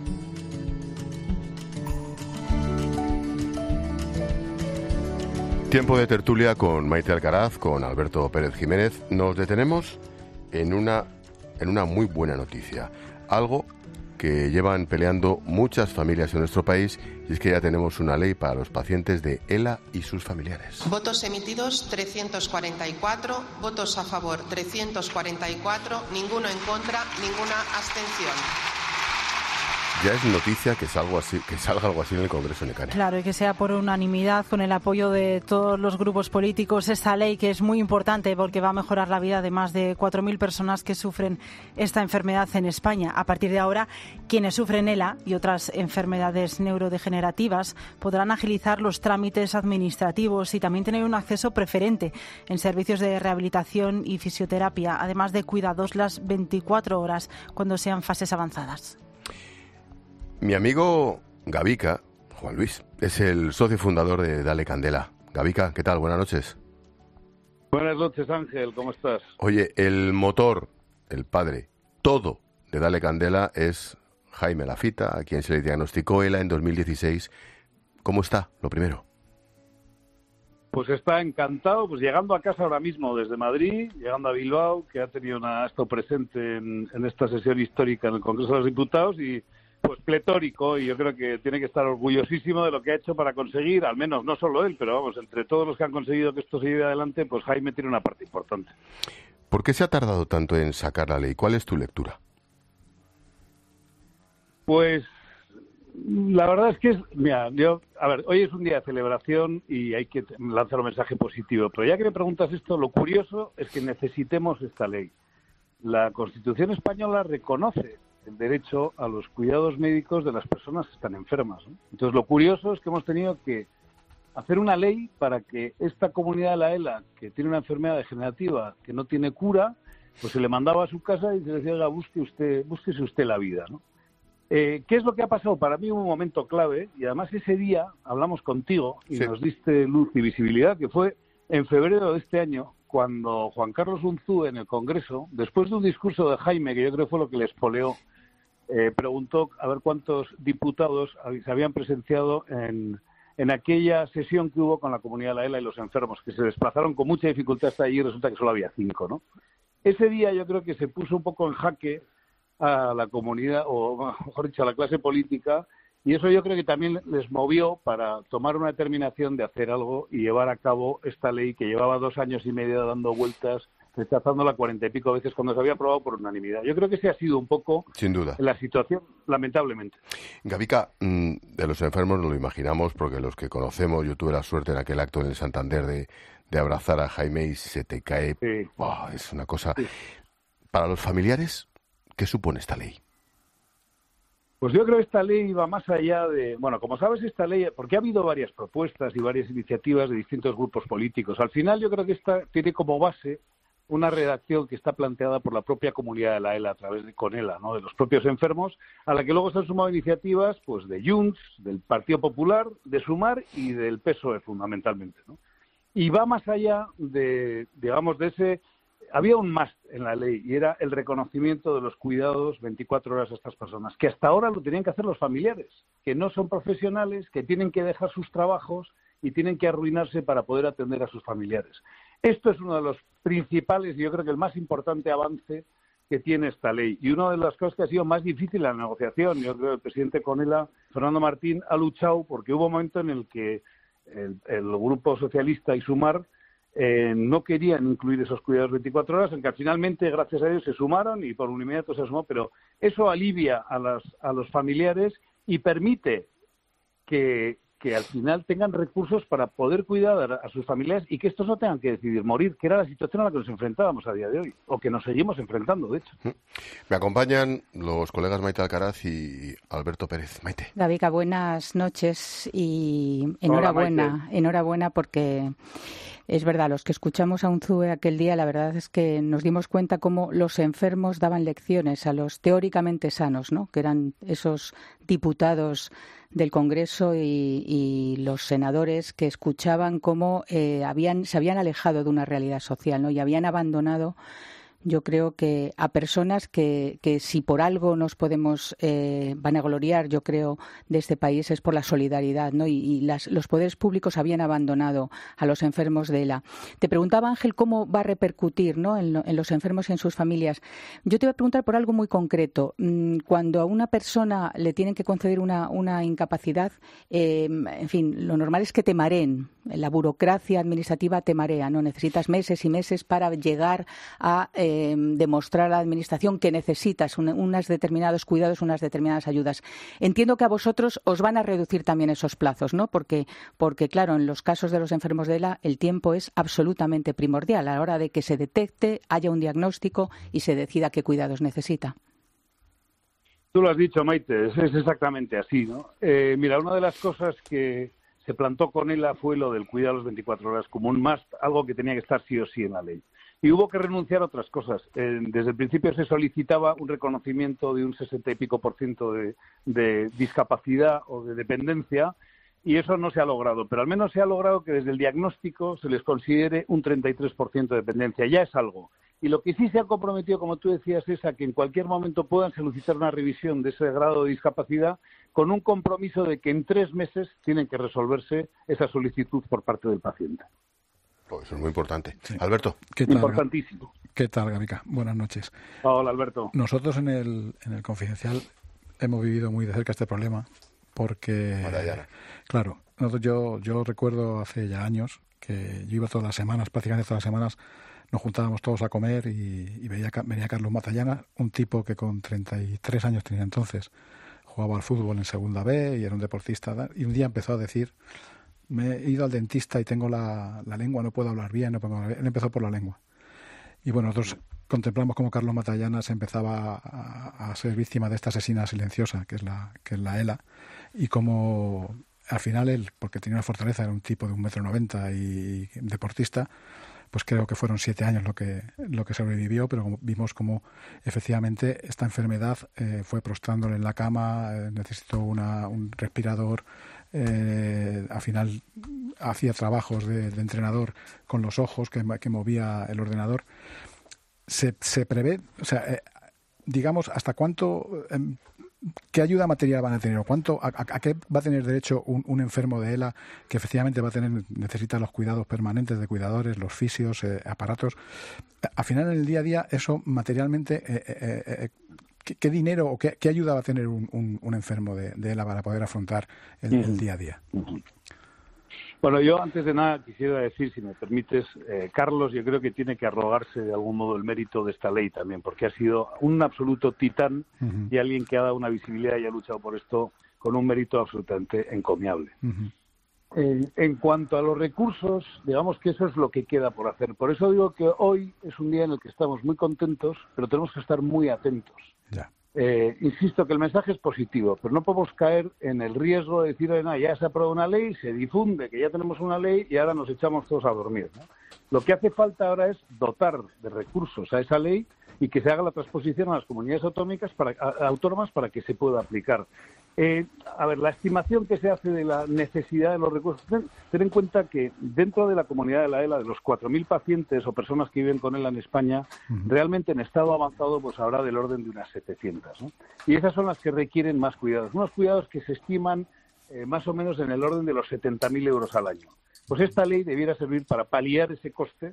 Tiempo de tertulia con Maite Alcaraz, con Alberto Pérez Jiménez. Nos detenemos en una muy buena noticia. Algo que llevan peleando muchas familias en nuestro país, y es que ya tenemos una ley para los pacientes de ELA y sus familiares. Votos emitidos 344, votos a favor 344, ninguno en contra, ninguna abstención. Ya es noticia que salga algo así en el Congreso, Necane. Claro, y que sea por unanimidad, con el apoyo de todos los grupos políticos, esta ley que es muy importante porque va a mejorar la vida de más de 4.000 personas que sufren esta enfermedad en España. A partir de ahora, quienes sufren ELA y otras enfermedades neurodegenerativas podrán agilizar los trámites administrativos y también tener un acceso preferente en servicios de rehabilitación y fisioterapia, además de cuidados las 24 horas cuando sean fases avanzadas. Mi amigo Gavica, Juan Luis, es el socio fundador de Dale Candela. Gavica, ¿qué tal? Buenas noches. Buenas noches, Ángel, ¿cómo estás? Oye, el motor, el padre, todo de Dale Candela es Jaime Lafita, a quien se le diagnosticó ELA en 2016. ¿Cómo está, lo primero? Pues está encantado, pues llegando a casa ahora mismo desde Madrid, llegando a Bilbao, que ha estado presente en esta sesión histórica en el Congreso de los Diputados y pues pletórico, y yo creo que tiene que estar orgullosísimo de lo que ha hecho para conseguir, al menos no solo él, pero vamos, entre todos los que han conseguido que esto se lleve adelante, pues Jaime tiene una parte importante. ¿Por qué se ha tardado tanto en sacar la ley? ¿Cuál es tu lectura? Pues la verdad es que hoy es un día de celebración y hay que lanzar un mensaje positivo, pero ya que me preguntas esto, lo curioso es que necesitemos esta ley. La Constitución española reconoce el derecho a los cuidados médicos de las personas que están enfermas, ¿no? Entonces, lo curioso es que hemos tenido que hacer una ley para que esta comunidad de la ELA, que tiene una enfermedad degenerativa que no tiene cura, pues se le mandaba a su casa y se le decía, oiga, búsquese usted la vida, ¿no? ¿Qué es lo que ha pasado? Para mí hubo un momento clave, y además ese día hablamos contigo y nos diste luz y visibilidad, que fue en febrero de este año, cuando Juan Carlos Unzúe en el Congreso, después de un discurso de Jaime, que yo creo fue lo que le espoleó, preguntó a ver cuántos diputados se habían presenciado en aquella sesión que hubo con la comunidad de la ELA y los enfermos, que se desplazaron con mucha dificultad hasta allí y resulta que solo había 5, ¿no? Ese día yo creo que se puso un poco en jaque a la comunidad, o mejor dicho, a la clase política, y eso yo creo que también les movió para tomar una determinación de hacer algo y llevar a cabo esta ley que llevaba 2 años y medio dando vueltas, rechazándola 40 y pico veces cuando se había aprobado por unanimidad. Yo creo que ese ha sido un poco sin duda la situación, lamentablemente. Gavica, de los enfermos nos lo imaginamos, porque los que conocemos, yo tuve la suerte en aquel acto en el Santander de abrazar a Jaime y se te cae, es una cosa. Sí. Para los familiares, ¿qué supone esta ley? Pues yo creo que esta ley va más allá de... Bueno, como sabes, esta ley... Porque ha habido varias propuestas y varias iniciativas de distintos grupos políticos. Al final yo creo que esta tiene como base una redacción que está planteada por la propia comunidad de la ELA a través de CONELA, ¿no? De los propios enfermos, a la que luego se han sumado iniciativas pues de Junts, del Partido Popular, de Sumar y del PSOE fundamentalmente, ¿no? Y va más allá de, digamos, de ese... Había un must en la ley y era el reconocimiento de los cuidados 24 horas a estas personas, que hasta ahora lo tenían que hacer los familiares, que no son profesionales, que tienen que dejar sus trabajos y tienen que arruinarse para poder atender a sus familiares. Esto es uno de los principales y yo creo que el más importante avance que tiene esta ley. Y una de las cosas que ha sido más difícil en la negociación, yo creo que el presidente CONELA, Fernando Martín, ha luchado porque hubo un momento en el que el Grupo Socialista y Sumar no querían incluir esos cuidados 24 horas, en que finalmente, gracias a Dios, se sumaron y por unanimidad se sumó, pero eso alivia a los familiares y permite que al final tengan recursos para poder cuidar a sus familiares y que estos no tengan que decidir morir, que era la situación a la que nos enfrentábamos a día de hoy, o que nos seguimos enfrentando, de hecho. Me acompañan los colegas Maite Alcaraz y Alberto Pérez. Maite. Gavica, buenas noches y enhorabuena porque... Es verdad, los que escuchamos a Unzúe aquel día, la verdad es que nos dimos cuenta cómo los enfermos daban lecciones a los teóricamente sanos, ¿no? Que eran esos diputados del Congreso y los senadores que escuchaban cómo se habían alejado de una realidad social, ¿no? Y habían abandonado, yo creo que a personas que si por algo nos podemos vanagloriar, yo creo, de este país es por la solidaridad, ¿no? Y los poderes públicos habían abandonado a los enfermos de ELA. Te preguntaba, Ángel, cómo va a repercutir, ¿no? en los enfermos y en sus familias. Yo te voy a preguntar por algo muy concreto. Cuando a una persona le tienen que conceder una incapacidad, en fin, lo normal es que te mareen. La burocracia administrativa te marea, ¿no? Necesitas meses y meses para llegar a demostrar a la Administración que necesitas unos determinados cuidados, unas determinadas ayudas. Entiendo que a vosotros os van a reducir también esos plazos, ¿no? Porque claro, en los casos de los enfermos de ELA el tiempo es absolutamente primordial a la hora de que se detecte, haya un diagnóstico y se decida qué cuidados necesita. Tú lo has dicho, Maite, es exactamente así, ¿no? Mira, una de las cosas que se plantó con ELA fue lo del cuidado a las 24 horas como un must, algo que tenía que estar sí o sí en la ley. Y hubo que renunciar a otras cosas. Desde el principio se solicitaba un reconocimiento de un 60 y pico % de discapacidad o de dependencia y eso no se ha logrado. Pero al menos se ha logrado que desde el diagnóstico se les considere un 33% de dependencia. Ya es algo. Y lo que sí se ha comprometido, como tú decías, es a que en cualquier momento puedan solicitar una revisión de ese grado de discapacidad con un compromiso de que en 3 meses tienen que resolverse esa solicitud por parte del paciente. Pues eso es muy importante. Sí. Alberto. ¿Qué tal, importantísimo. ¿Qué tal, Gavica? Buenas noches. Hola, Alberto. Nosotros en el Confidencial hemos vivido muy de cerca este problema porque, claro, yo recuerdo hace ya años que yo iba todas las semanas, prácticamente todas las semanas, nos juntábamos todos a comer y venía Carlos Matallana, un tipo que con 33 años tenía entonces, jugaba al fútbol en segunda B y era un deportista, y un día empezó a decir: me he ido al dentista y tengo la lengua, no puedo hablar bien, no puedo hablar bien. Él empezó por la lengua. Y bueno, nosotros contemplamos cómo Carlos Matallanas empezaba a ser víctima de esta asesina silenciosa, que es la ELA, y cómo al final él, porque tenía una fortaleza, era un tipo de 1,90 m y deportista, pues creo que fueron 7 años lo que sobrevivió, pero vimos como efectivamente esta enfermedad fue prostrándole en la cama, necesitó un respirador, al final hacía trabajos de entrenador con los ojos que movía el ordenador. Se prevé, o sea, digamos, hasta cuánto, qué ayuda material van a tener, o cuánto, a qué va a tener derecho un enfermo de ELA que efectivamente necesita los cuidados permanentes de cuidadores, los fisios, aparatos. Al final, en el día a día, eso materialmente, ¿qué dinero o qué ayuda va a tener un enfermo de ELA para poder afrontar el día a día? Bueno, yo antes de nada quisiera decir, si me permites, Carlos, yo creo que tiene que arrogarse de algún modo el mérito de esta ley también, porque ha sido un absoluto titán y alguien que ha dado una visibilidad y ha luchado por esto con un mérito absolutamente encomiable. En cuanto a los recursos, digamos que eso es lo que queda por hacer. Por eso digo que hoy es un día en el que estamos muy contentos, pero tenemos que estar muy atentos. Ya. Insisto que el mensaje es positivo, pero no podemos caer en el riesgo de decir, ya se aprobó una ley, se difunde que ya tenemos una ley y ahora nos echamos todos a dormir, ¿no? Lo que hace falta ahora es dotar de recursos a esa ley y que se haga la transposición a las comunidades autónomas para que se pueda aplicar. La estimación que se hace de la necesidad de los recursos, ten en cuenta que dentro de la comunidad de la ELA, de los 4.000 pacientes o personas que viven con ELA en España, realmente en estado avanzado pues habrá del orden de unas 700, ¿no? Y esas son las que requieren más cuidados, unos cuidados que se estiman más o menos en el orden de los 70.000 euros al año. Pues esta ley debiera servir para paliar ese coste,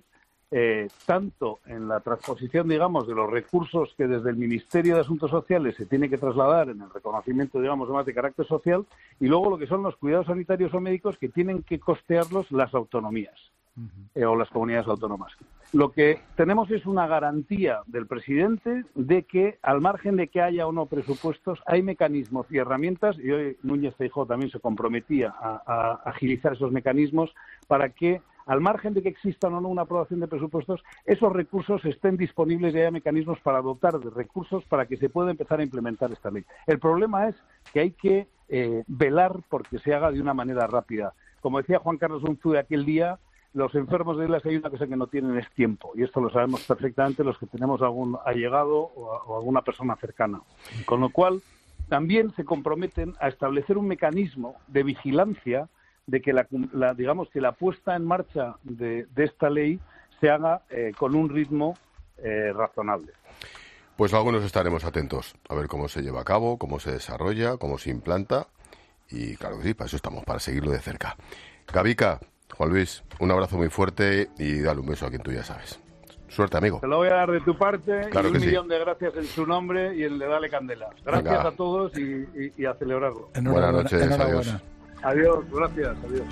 tanto en la transposición, digamos, de los recursos que desde el Ministerio de Asuntos Sociales se tiene que trasladar en el reconocimiento, digamos, más de carácter social, y luego lo que son los cuidados sanitarios o médicos que tienen que costearlos las autonomías o las comunidades autónomas. Lo que tenemos es una garantía del presidente de que, al margen de que haya o no presupuestos, hay mecanismos y herramientas, y hoy Núñez Feijóo también se comprometía a agilizar esos mecanismos para que, al margen de que exista o no una aprobación de presupuestos, esos recursos estén disponibles y haya mecanismos para dotar de recursos para que se pueda empezar a implementar esta ley. El problema es que hay que velar porque se haga de una manera rápida. Como decía Juan Carlos Unzué aquel día, los enfermos de ELA, hay una cosa que no tienen es tiempo, y esto lo sabemos perfectamente los que tenemos algún allegado o alguna persona cercana. Con lo cual, también se comprometen a establecer un mecanismo de vigilancia de que digamos que la puesta en marcha de esta ley se haga con un ritmo razonable. Pues algunos estaremos atentos a ver cómo se lleva a cabo, cómo se desarrolla, cómo se implanta, y claro que sí, para eso estamos, para seguirlo de cerca. Gabica, Juan Luis, un abrazo muy fuerte y dale un beso a quien tú ya sabes. Suerte, amigo. Te lo voy a dar de tu parte, claro, y un millón de gracias en su nombre y en le Dale Candela. Gracias. Venga. A todos y a celebrarlo. Buenas noches, adiós. Adiós, gracias, adiós.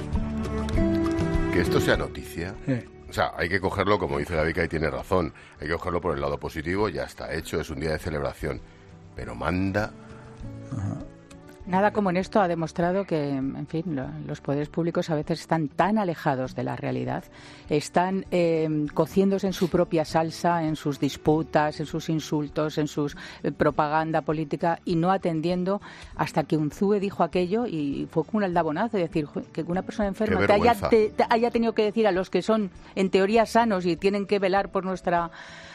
Que esto sea noticia. O sea, hay que cogerlo, como dice Gabica, y tiene razón, hay que cogerlo por el lado positivo, ya está hecho, es un día de celebración. Pero manda... Nada como en esto ha demostrado que, en fin, los poderes públicos a veces están tan alejados de la realidad, están cociéndose en su propia salsa, en sus disputas, en sus insultos, en su propaganda política, y no atendiendo hasta que Unzué dijo aquello y fue como un aldabonazo, es decir, que una persona enferma te haya tenido que decir a los que son en teoría sanos y tienen que velar por nuestra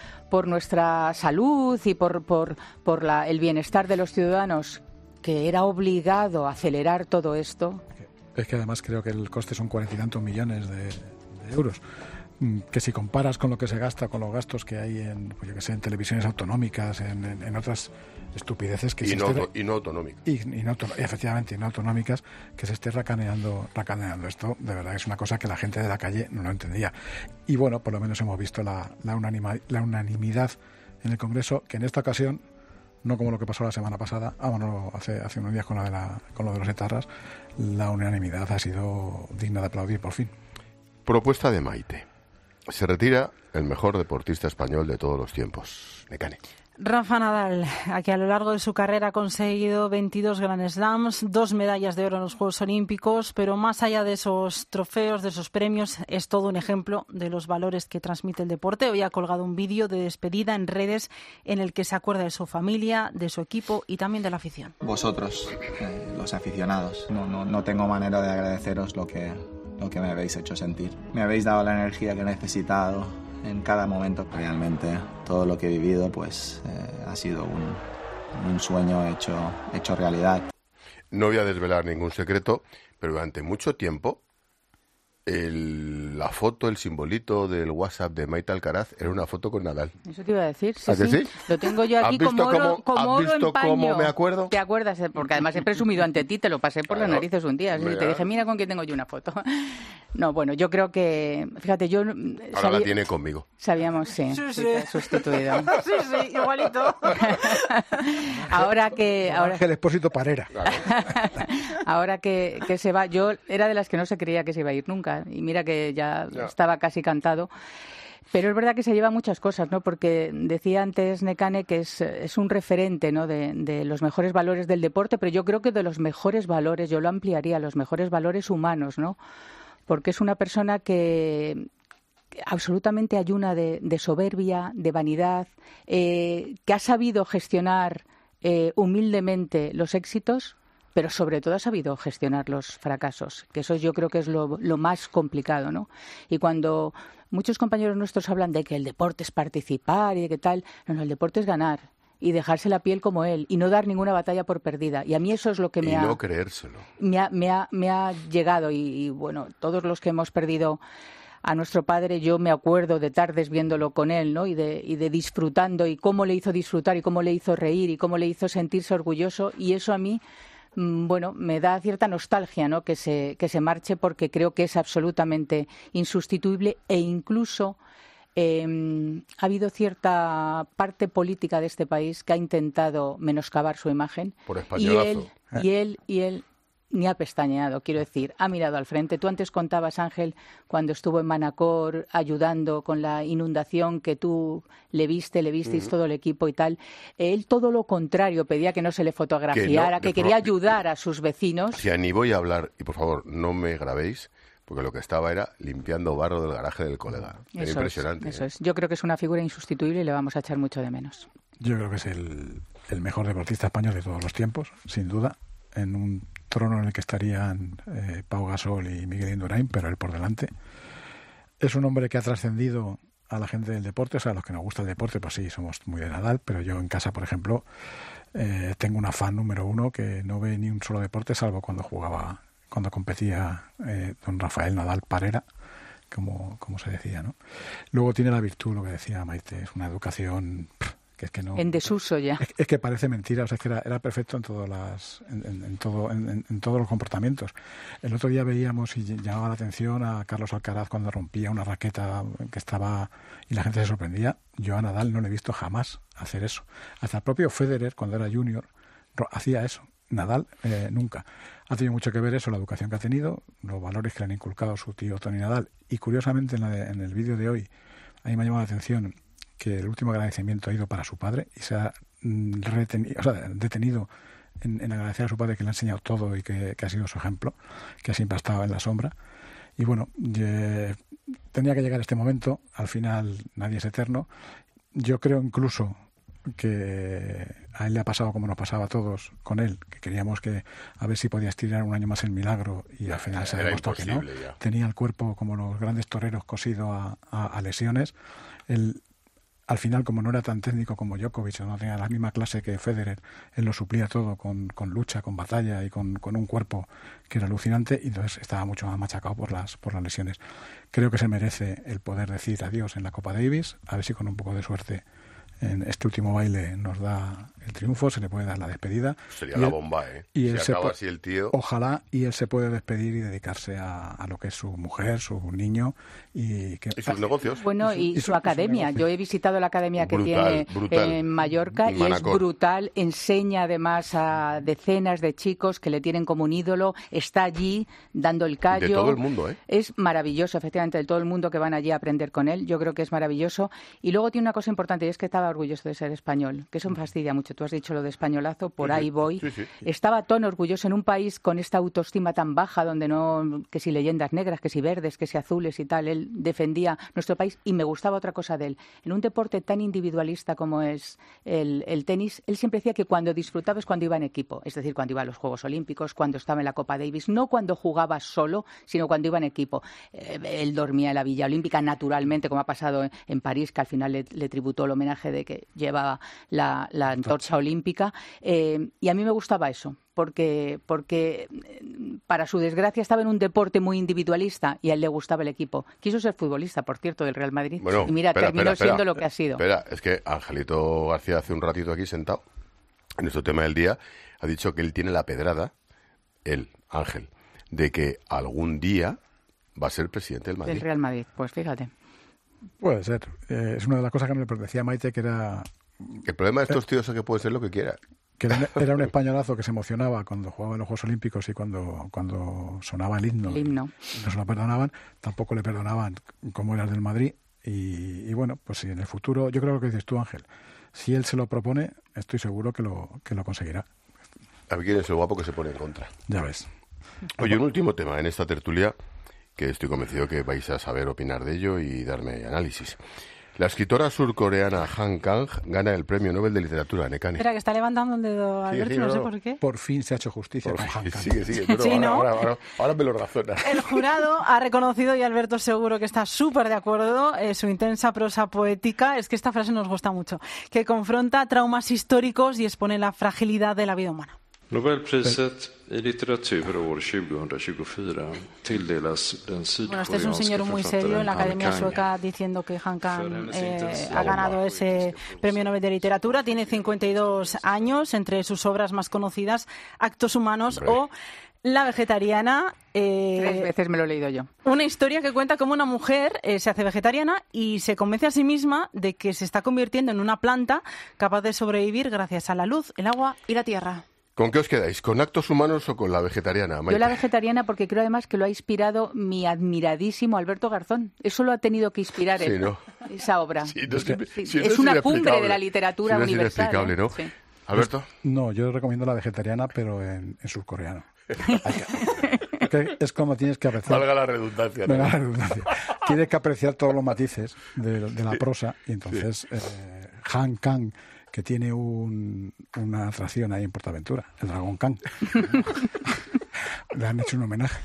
salud y por el bienestar de los ciudadanos, que era obligado a acelerar todo esto. Es que además creo que el coste son 40 y tantos millones de euros, que si comparas con lo que se gasta, con los gastos que hay en, pues yo que sé, en televisiones autonómicas, en otras estupideces que y no autonómicas. Efectivamente, y no autonómicas, que se esté racaneando esto, de verdad es una cosa que la gente de la calle no lo entendía. Y bueno, por lo menos hemos visto la unanimidad en el Congreso, que en esta ocasión, no como lo que pasó la semana pasada, hace unos días con lo de los etarras, la unanimidad ha sido digna de aplaudir por fin. Propuesta de Maite. Se retira el mejor deportista español de todos los tiempos, Necane. Rafa Nadal, que a lo largo de su carrera ha conseguido 22 Grand Slams, 2 medallas de oro en los Juegos Olímpicos, pero más allá de esos trofeos, de esos premios, es todo un ejemplo de los valores que transmite el deporte. Hoy ha colgado un vídeo de despedida en redes en el que se acuerda de su familia, de su equipo y también de la afición. Vosotros, los aficionados, no tengo manera de agradeceros lo que me habéis hecho sentir. Me habéis dado la energía que he necesitado en cada momento. Realmente todo lo que he vivido pues ha sido un sueño hecho realidad. No voy a desvelar ningún secreto, pero durante mucho tiempo la foto, el simbolito del WhatsApp de Maite Alcaraz era una foto con Nadal. Eso te iba a decir. ¿A que sí? Lo tengo yo aquí como oro en paño. ¿Cómo me acuerdo? ¿Te acuerdas? Porque además he presumido ante ti, te lo pasé por las narices un día. Así te dije, mira con quién tengo yo una foto. No, bueno, yo creo que... Fíjate, yo... Ahora la tiene conmigo. Sabíamos, sí. Te has sustituido. Sí, igualito. Ahora que el Expósito Parera. Ahora que se va... Yo era de las que no se creía que se iba a ir nunca. Y mira que ya estaba casi cantado. Pero es verdad que se lleva muchas cosas, ¿no? Porque decía antes Nekane que es un referente, ¿no? de los mejores valores del deporte, pero yo creo que de los mejores valores, yo lo ampliaría, los mejores valores humanos, ¿no? Porque es una persona que absolutamente ayuna de soberbia, de vanidad, que ha sabido gestionar humildemente los éxitos, pero sobre todo ha sabido gestionar los fracasos, que eso yo creo que es lo más complicado, ¿no? Y cuando muchos compañeros nuestros hablan de que el deporte es participar y de qué tal, no, el deporte es ganar y dejarse la piel como él y no dar ninguna batalla por perdida. Y a mí eso es lo que no creérselo. Me ha llegado y bueno, todos los que hemos perdido a nuestro padre, yo me acuerdo de tardes viéndolo con él, ¿no? Y de disfrutando y cómo le hizo disfrutar y cómo le hizo reír y cómo le hizo sentirse orgulloso, y eso a mí bueno, me da cierta nostalgia, ¿no? Que se marche, porque creo que es absolutamente insustituible, e incluso ha habido cierta parte política de este país que ha intentado menoscabar su imagen. Por españolazo. Y él ni ha pestañeado, quiero decir, ha mirado al frente. Tú antes contabas, Ángel, cuando estuvo en Manacor ayudando con la inundación, que tú le visteis todo el equipo y tal. Él todo lo contrario, pedía que no se le fotografiara, que quería ayudar a sus vecinos. Si ni voy a hablar, y por favor, no me grabéis, porque lo que estaba era limpiando barro del garaje del colega. Era impresionante. Eso es. Yo creo que es una figura insustituible y le vamos a echar mucho de menos. Yo creo que es el mejor deportista español de todos los tiempos, sin duda, en un trono en el que estarían Pau Gasol y Miguel Indurain, pero él por delante. Es un hombre que ha trascendido a la gente del deporte, o sea, a los que nos gusta el deporte, pues sí, somos muy de Nadal, pero yo en casa, por ejemplo, tengo una fan número 1 que no ve ni un solo deporte, salvo cuando competía don Rafael Nadal Parera, como se decía, ¿no? Luego tiene la virtud, lo que decía Maite, es una educación... que es que no, en desuso ya. Es que parece mentira, o sea, es que era perfecto en todos los comportamientos. El otro día veíamos y llamaba la atención a Carlos Alcaraz cuando rompía una raqueta que estaba y la gente se sorprendía. Yo a Nadal no le he visto jamás hacer eso. Hasta el propio Federer, cuando era junior, hacía eso. Nadal nunca. Ha tenido mucho que ver eso, la educación que ha tenido, los valores que le han inculcado su tío Tony Nadal. Y curiosamente en el vídeo de hoy, a mí me ha llamado la atención que el último agradecimiento ha ido para su padre y se ha detenido en agradecer a su padre, que le ha enseñado todo y que ha sido su ejemplo, que siempre ha estado en la sombra. Y bueno, tenía que llegar este momento, al final nadie es eterno. Yo creo incluso que a él le ha pasado como nos pasaba a todos con él, que queríamos a ver si podía estirar un año más el milagro, y al final se demostró que no. Ya. Tenía el cuerpo como los grandes toreros cosido a lesiones. Al final, como no era tan técnico como Djokovic, no tenía la misma clase que Federer, él lo suplía todo con lucha, con batalla y con un cuerpo que era alucinante, y entonces estaba mucho más machacado por las lesiones. Creo que se merece el poder decir adiós en la Copa Davis, a ver si con un poco de suerte en este último baile nos da el triunfo, se le puede dar la despedida. Sería la bomba, ¿eh? Y él si acaba así el tío... Ojalá, y él se puede despedir y dedicarse a lo que es su mujer, su niño y sus negocios. Bueno, y su academia. Yo he visitado la academia que tiene en Mallorca y es brutal. Enseña además a decenas de chicos que le tienen como un ídolo. Está allí dando el callo. De todo el mundo, ¿eh? Es maravilloso, efectivamente, de todo el mundo que van allí a aprender con él. Yo creo que es maravilloso. Y luego tiene una cosa importante, y es que estaba orgulloso de ser español, que eso me fastidia mucho. Tú has dicho lo de españolazo, por ahí voy. Sí. Estaba tan orgulloso en un país con esta autoestima tan baja, donde no, que si leyendas negras, que si verdes, que si azules y tal. Él defendía nuestro país y me gustaba otra cosa de él. En un deporte tan individualista como es el tenis, él siempre decía que cuando disfrutaba es cuando iba en equipo. Es decir, cuando iba a los Juegos Olímpicos, cuando estaba en la Copa Davis, no cuando jugaba solo, sino cuando iba en equipo. Él dormía en la Villa Olímpica, naturalmente, como ha pasado en París, que al final le tributó el homenaje de que lleva la antorcha olímpica. Y a mí me gustaba eso, porque para su desgracia estaba en un deporte muy individualista y a él le gustaba el equipo. Quiso ser futbolista, por cierto, del Real Madrid. Bueno, y mira, terminó siendo lo que ha sido. Espera, es que Angelito García hace un ratito aquí sentado, en nuestro tema del día, ha dicho que él tiene la pedrada, él, Ángel, de que algún día va a ser presidente del Madrid. Del Real Madrid, pues fíjate. Puede ser. Es una de las cosas que me decía Maite, que era... El problema de estos tíos es que puede ser lo que quiera. Que era un españolazo que se emocionaba cuando jugaba en los Juegos Olímpicos y cuando sonaba el himno. No se lo perdonaban, tampoco le perdonaban como era el del Madrid. Y bueno, pues si en el futuro, yo creo que dices tú, Ángel, si él se lo propone, estoy seguro que lo conseguirá. A ver quién es el guapo que se pone en contra. Ya ves. Oye, un último tema en esta tertulia, que estoy convencido que vais a saber opinar de ello y darme análisis. La escritora surcoreana Han Kang gana el Premio Nobel de Literatura, Nekane. Espera, que está levantando el dedo Alberto, no sé por qué. Por fin se ha hecho justicia con Han Kang. Sigue, pero sí, ahora me lo razona. El jurado ha reconocido, y Alberto seguro que está súper de acuerdo, su intensa prosa poética, es que esta frase nos gusta mucho, que confronta traumas históricos y expone la fragilidad de la vida humana. Nobelpriset i litteratur år 2024 tilldelas den Bueno, este es un señor muy serio en la Academia Sueca diciendo que Han Kang ha ganado ese Premio Nobel de Literatura. Tiene 52 años, entre sus obras más conocidas, Actos Humanos o La Vegetariana. 3 veces me lo he leído yo. Una historia que cuenta cómo una mujer se hace vegetariana y se convence a sí misma de que se está convirtiendo en una planta capaz de sobrevivir gracias a la luz, el agua y la tierra. ¿Con qué os quedáis? ¿Con Actos Humanos o con La Vegetariana, Maite? Yo La Vegetariana porque creo además que lo ha inspirado mi admiradísimo Alberto Garzón. Eso lo ha tenido que inspirar él, ¿no? Esa obra. Sí, es una cumbre de la literatura universal. Es inexplicable, ¿no? Sí. ¿Alberto? No, yo recomiendo La Vegetariana, pero en surcoreano. Es como tienes que apreciar... Valga la redundancia. ¿No? La redundancia. Tienes que apreciar todos los matices de la prosa y entonces Han Kang, que tiene una atracción ahí en PortAventura, el dragón Kang. Le han hecho un homenaje.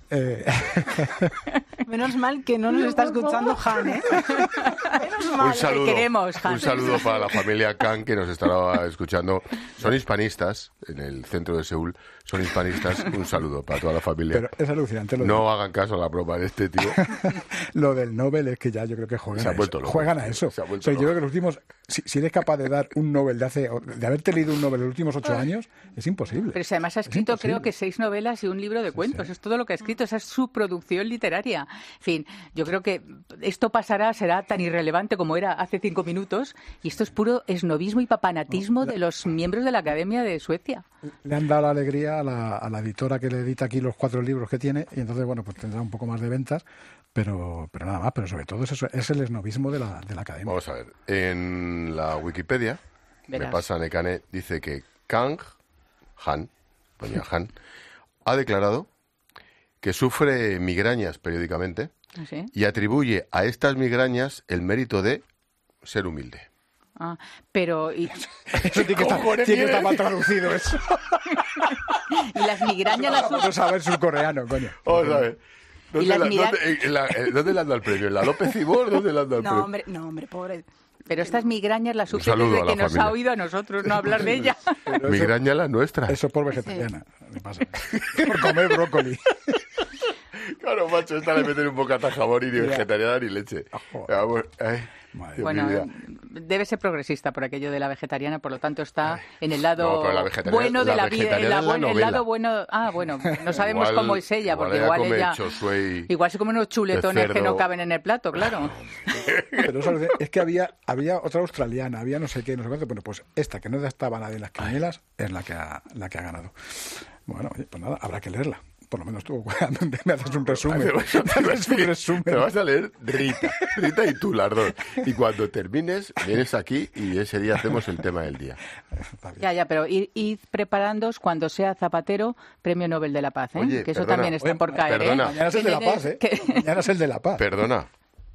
Menos mal que no nos está escuchando Han, ¿eh? Menos mal. Un saludo para la familia Kang que nos estará escuchando. Son hispanistas, en el centro de Seúl, son hispanistas. Un saludo para toda la familia. Pero es alucinante. No hagan caso a la broma de este tío. Lo del Nobel es que ya yo creo que juegan a eso. Yo creo que los últimos... Si eres capaz de dar un Nobel de haberte leído un Nobel en los últimos 8 años, es imposible. Pero si además ha escrito creo que 6 novelas y un libro de cuentos. Es todo lo que ha escrito. Esa es su producción literaria. En fin, yo creo que esto será tan irrelevante como era hace 5 minutos, y esto es puro esnovismo y papanatismo de los miembros de la Academia de Suecia. Le han dado la alegría a la editora que le edita aquí los 4 libros que tiene, y entonces, bueno, pues tendrá un poco más de ventas, pero nada más, pero sobre todo es el esnovismo de la Academia. Vamos a ver, en la Wikipedia, me pasa Nekane, dice que Han, ha declarado que sufre migrañas periódicamente y atribuye a estas migrañas el mérito de ser humilde. Pero... Eso tiene que estar mal traducido eso. Y las migrañas las... Vamos a ver surcoreano, coño. Vamos a ver. ¿Dónde le han dado el premio? ¿En la López Ibor? ¿Dónde le han dado el premio? No, hombre, pobre... Pero estas migrañas las sufre desde que nos ha oído a nosotros no hablar de ella. Migraña la nuestra. Eso por vegetariana. Me pasa. Por comer brócoli. Claro, macho, esta le meten un bocata de jamón y ni vegetariana ni leche. Bueno, debe ser progresista por aquello de la vegetariana, por lo tanto está en el lado bueno de la vida, el lado bueno. Bueno, no sabemos igual, cómo es ella, porque igual se come unos chuletones que no caben en el plato, claro. Pero es que había otra australiana, había no sé qué, no sé cuánto. Bueno, pues esta que no estaba nadie en las quinielas es la que ha ganado. Bueno, pues nada, habrá que leerla. Por lo menos tú, me haces un resumen. Me vas a leer Rita y tú, las dos. Y cuando termines, vienes aquí y ese día hacemos el tema del día. Ya, pero id preparándoos cuando sea Zapatero, Premio Nobel de la Paz, ¿eh? Oye, que eso también está por caer. Perdona. Mañana es el de la Paz, ¿eh? Mañana es el de la Paz. Perdona.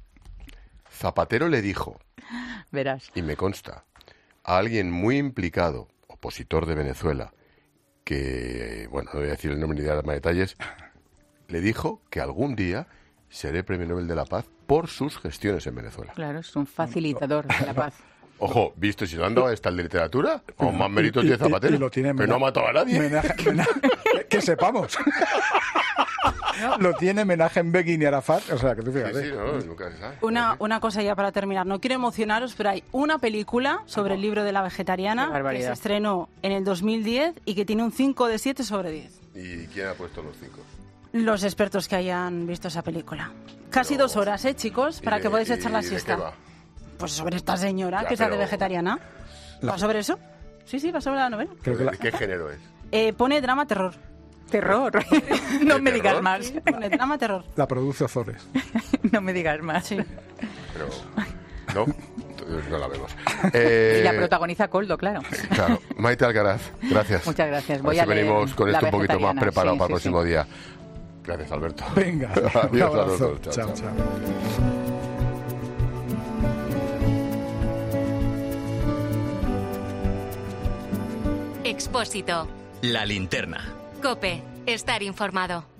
Zapatero le dijo, verás, y me consta, a alguien muy implicado, opositor de Venezuela, que, bueno, no voy a decir el nombre ni dar más detalles, le dijo que algún día seré Premio Nobel de la Paz por sus gestiones en Venezuela. Claro, es un facilitador de la paz. Ojo, ¿visto si lo han dado esta de literatura? O más méritos de Zapatero, que no ha matado a nadie. Que sepamos. Lo tiene Menachem-Begin y Arafat, o sea, que tú fíjate. Sí, no, nunca se sabe. Una cosa ya para terminar, no quiero emocionaros, pero hay una película sobre el libro de la vegetariana que se estrenó en el 2010 y que tiene un 5 de 7 sobre 10. ¿Y quién ha puesto los 5? Los expertos que hayan visto esa película. Casi 2 horas, chicos, para que podáis echar la siesta. ¿De qué va? Pues sobre esta señora que se hace vegetariana. ¿Va sobre eso? Sí, va sobre la novela. ¿De qué género es? Pone drama-terror. Terror. No me digas más. Sí, pone drama-terror. La produce Ozores. No me digas más. Sí. Pero, no la vemos. Y la protagoniza Coldo, claro. Claro. Maite Alcaraz, gracias. Muchas gracias. Voy a ver si venimos con esto un poquito más preparado para el próximo día. Gracias, Alberto. Venga. Adiós a los dos. Chao. Expósito. La linterna. COPE. Estar informado.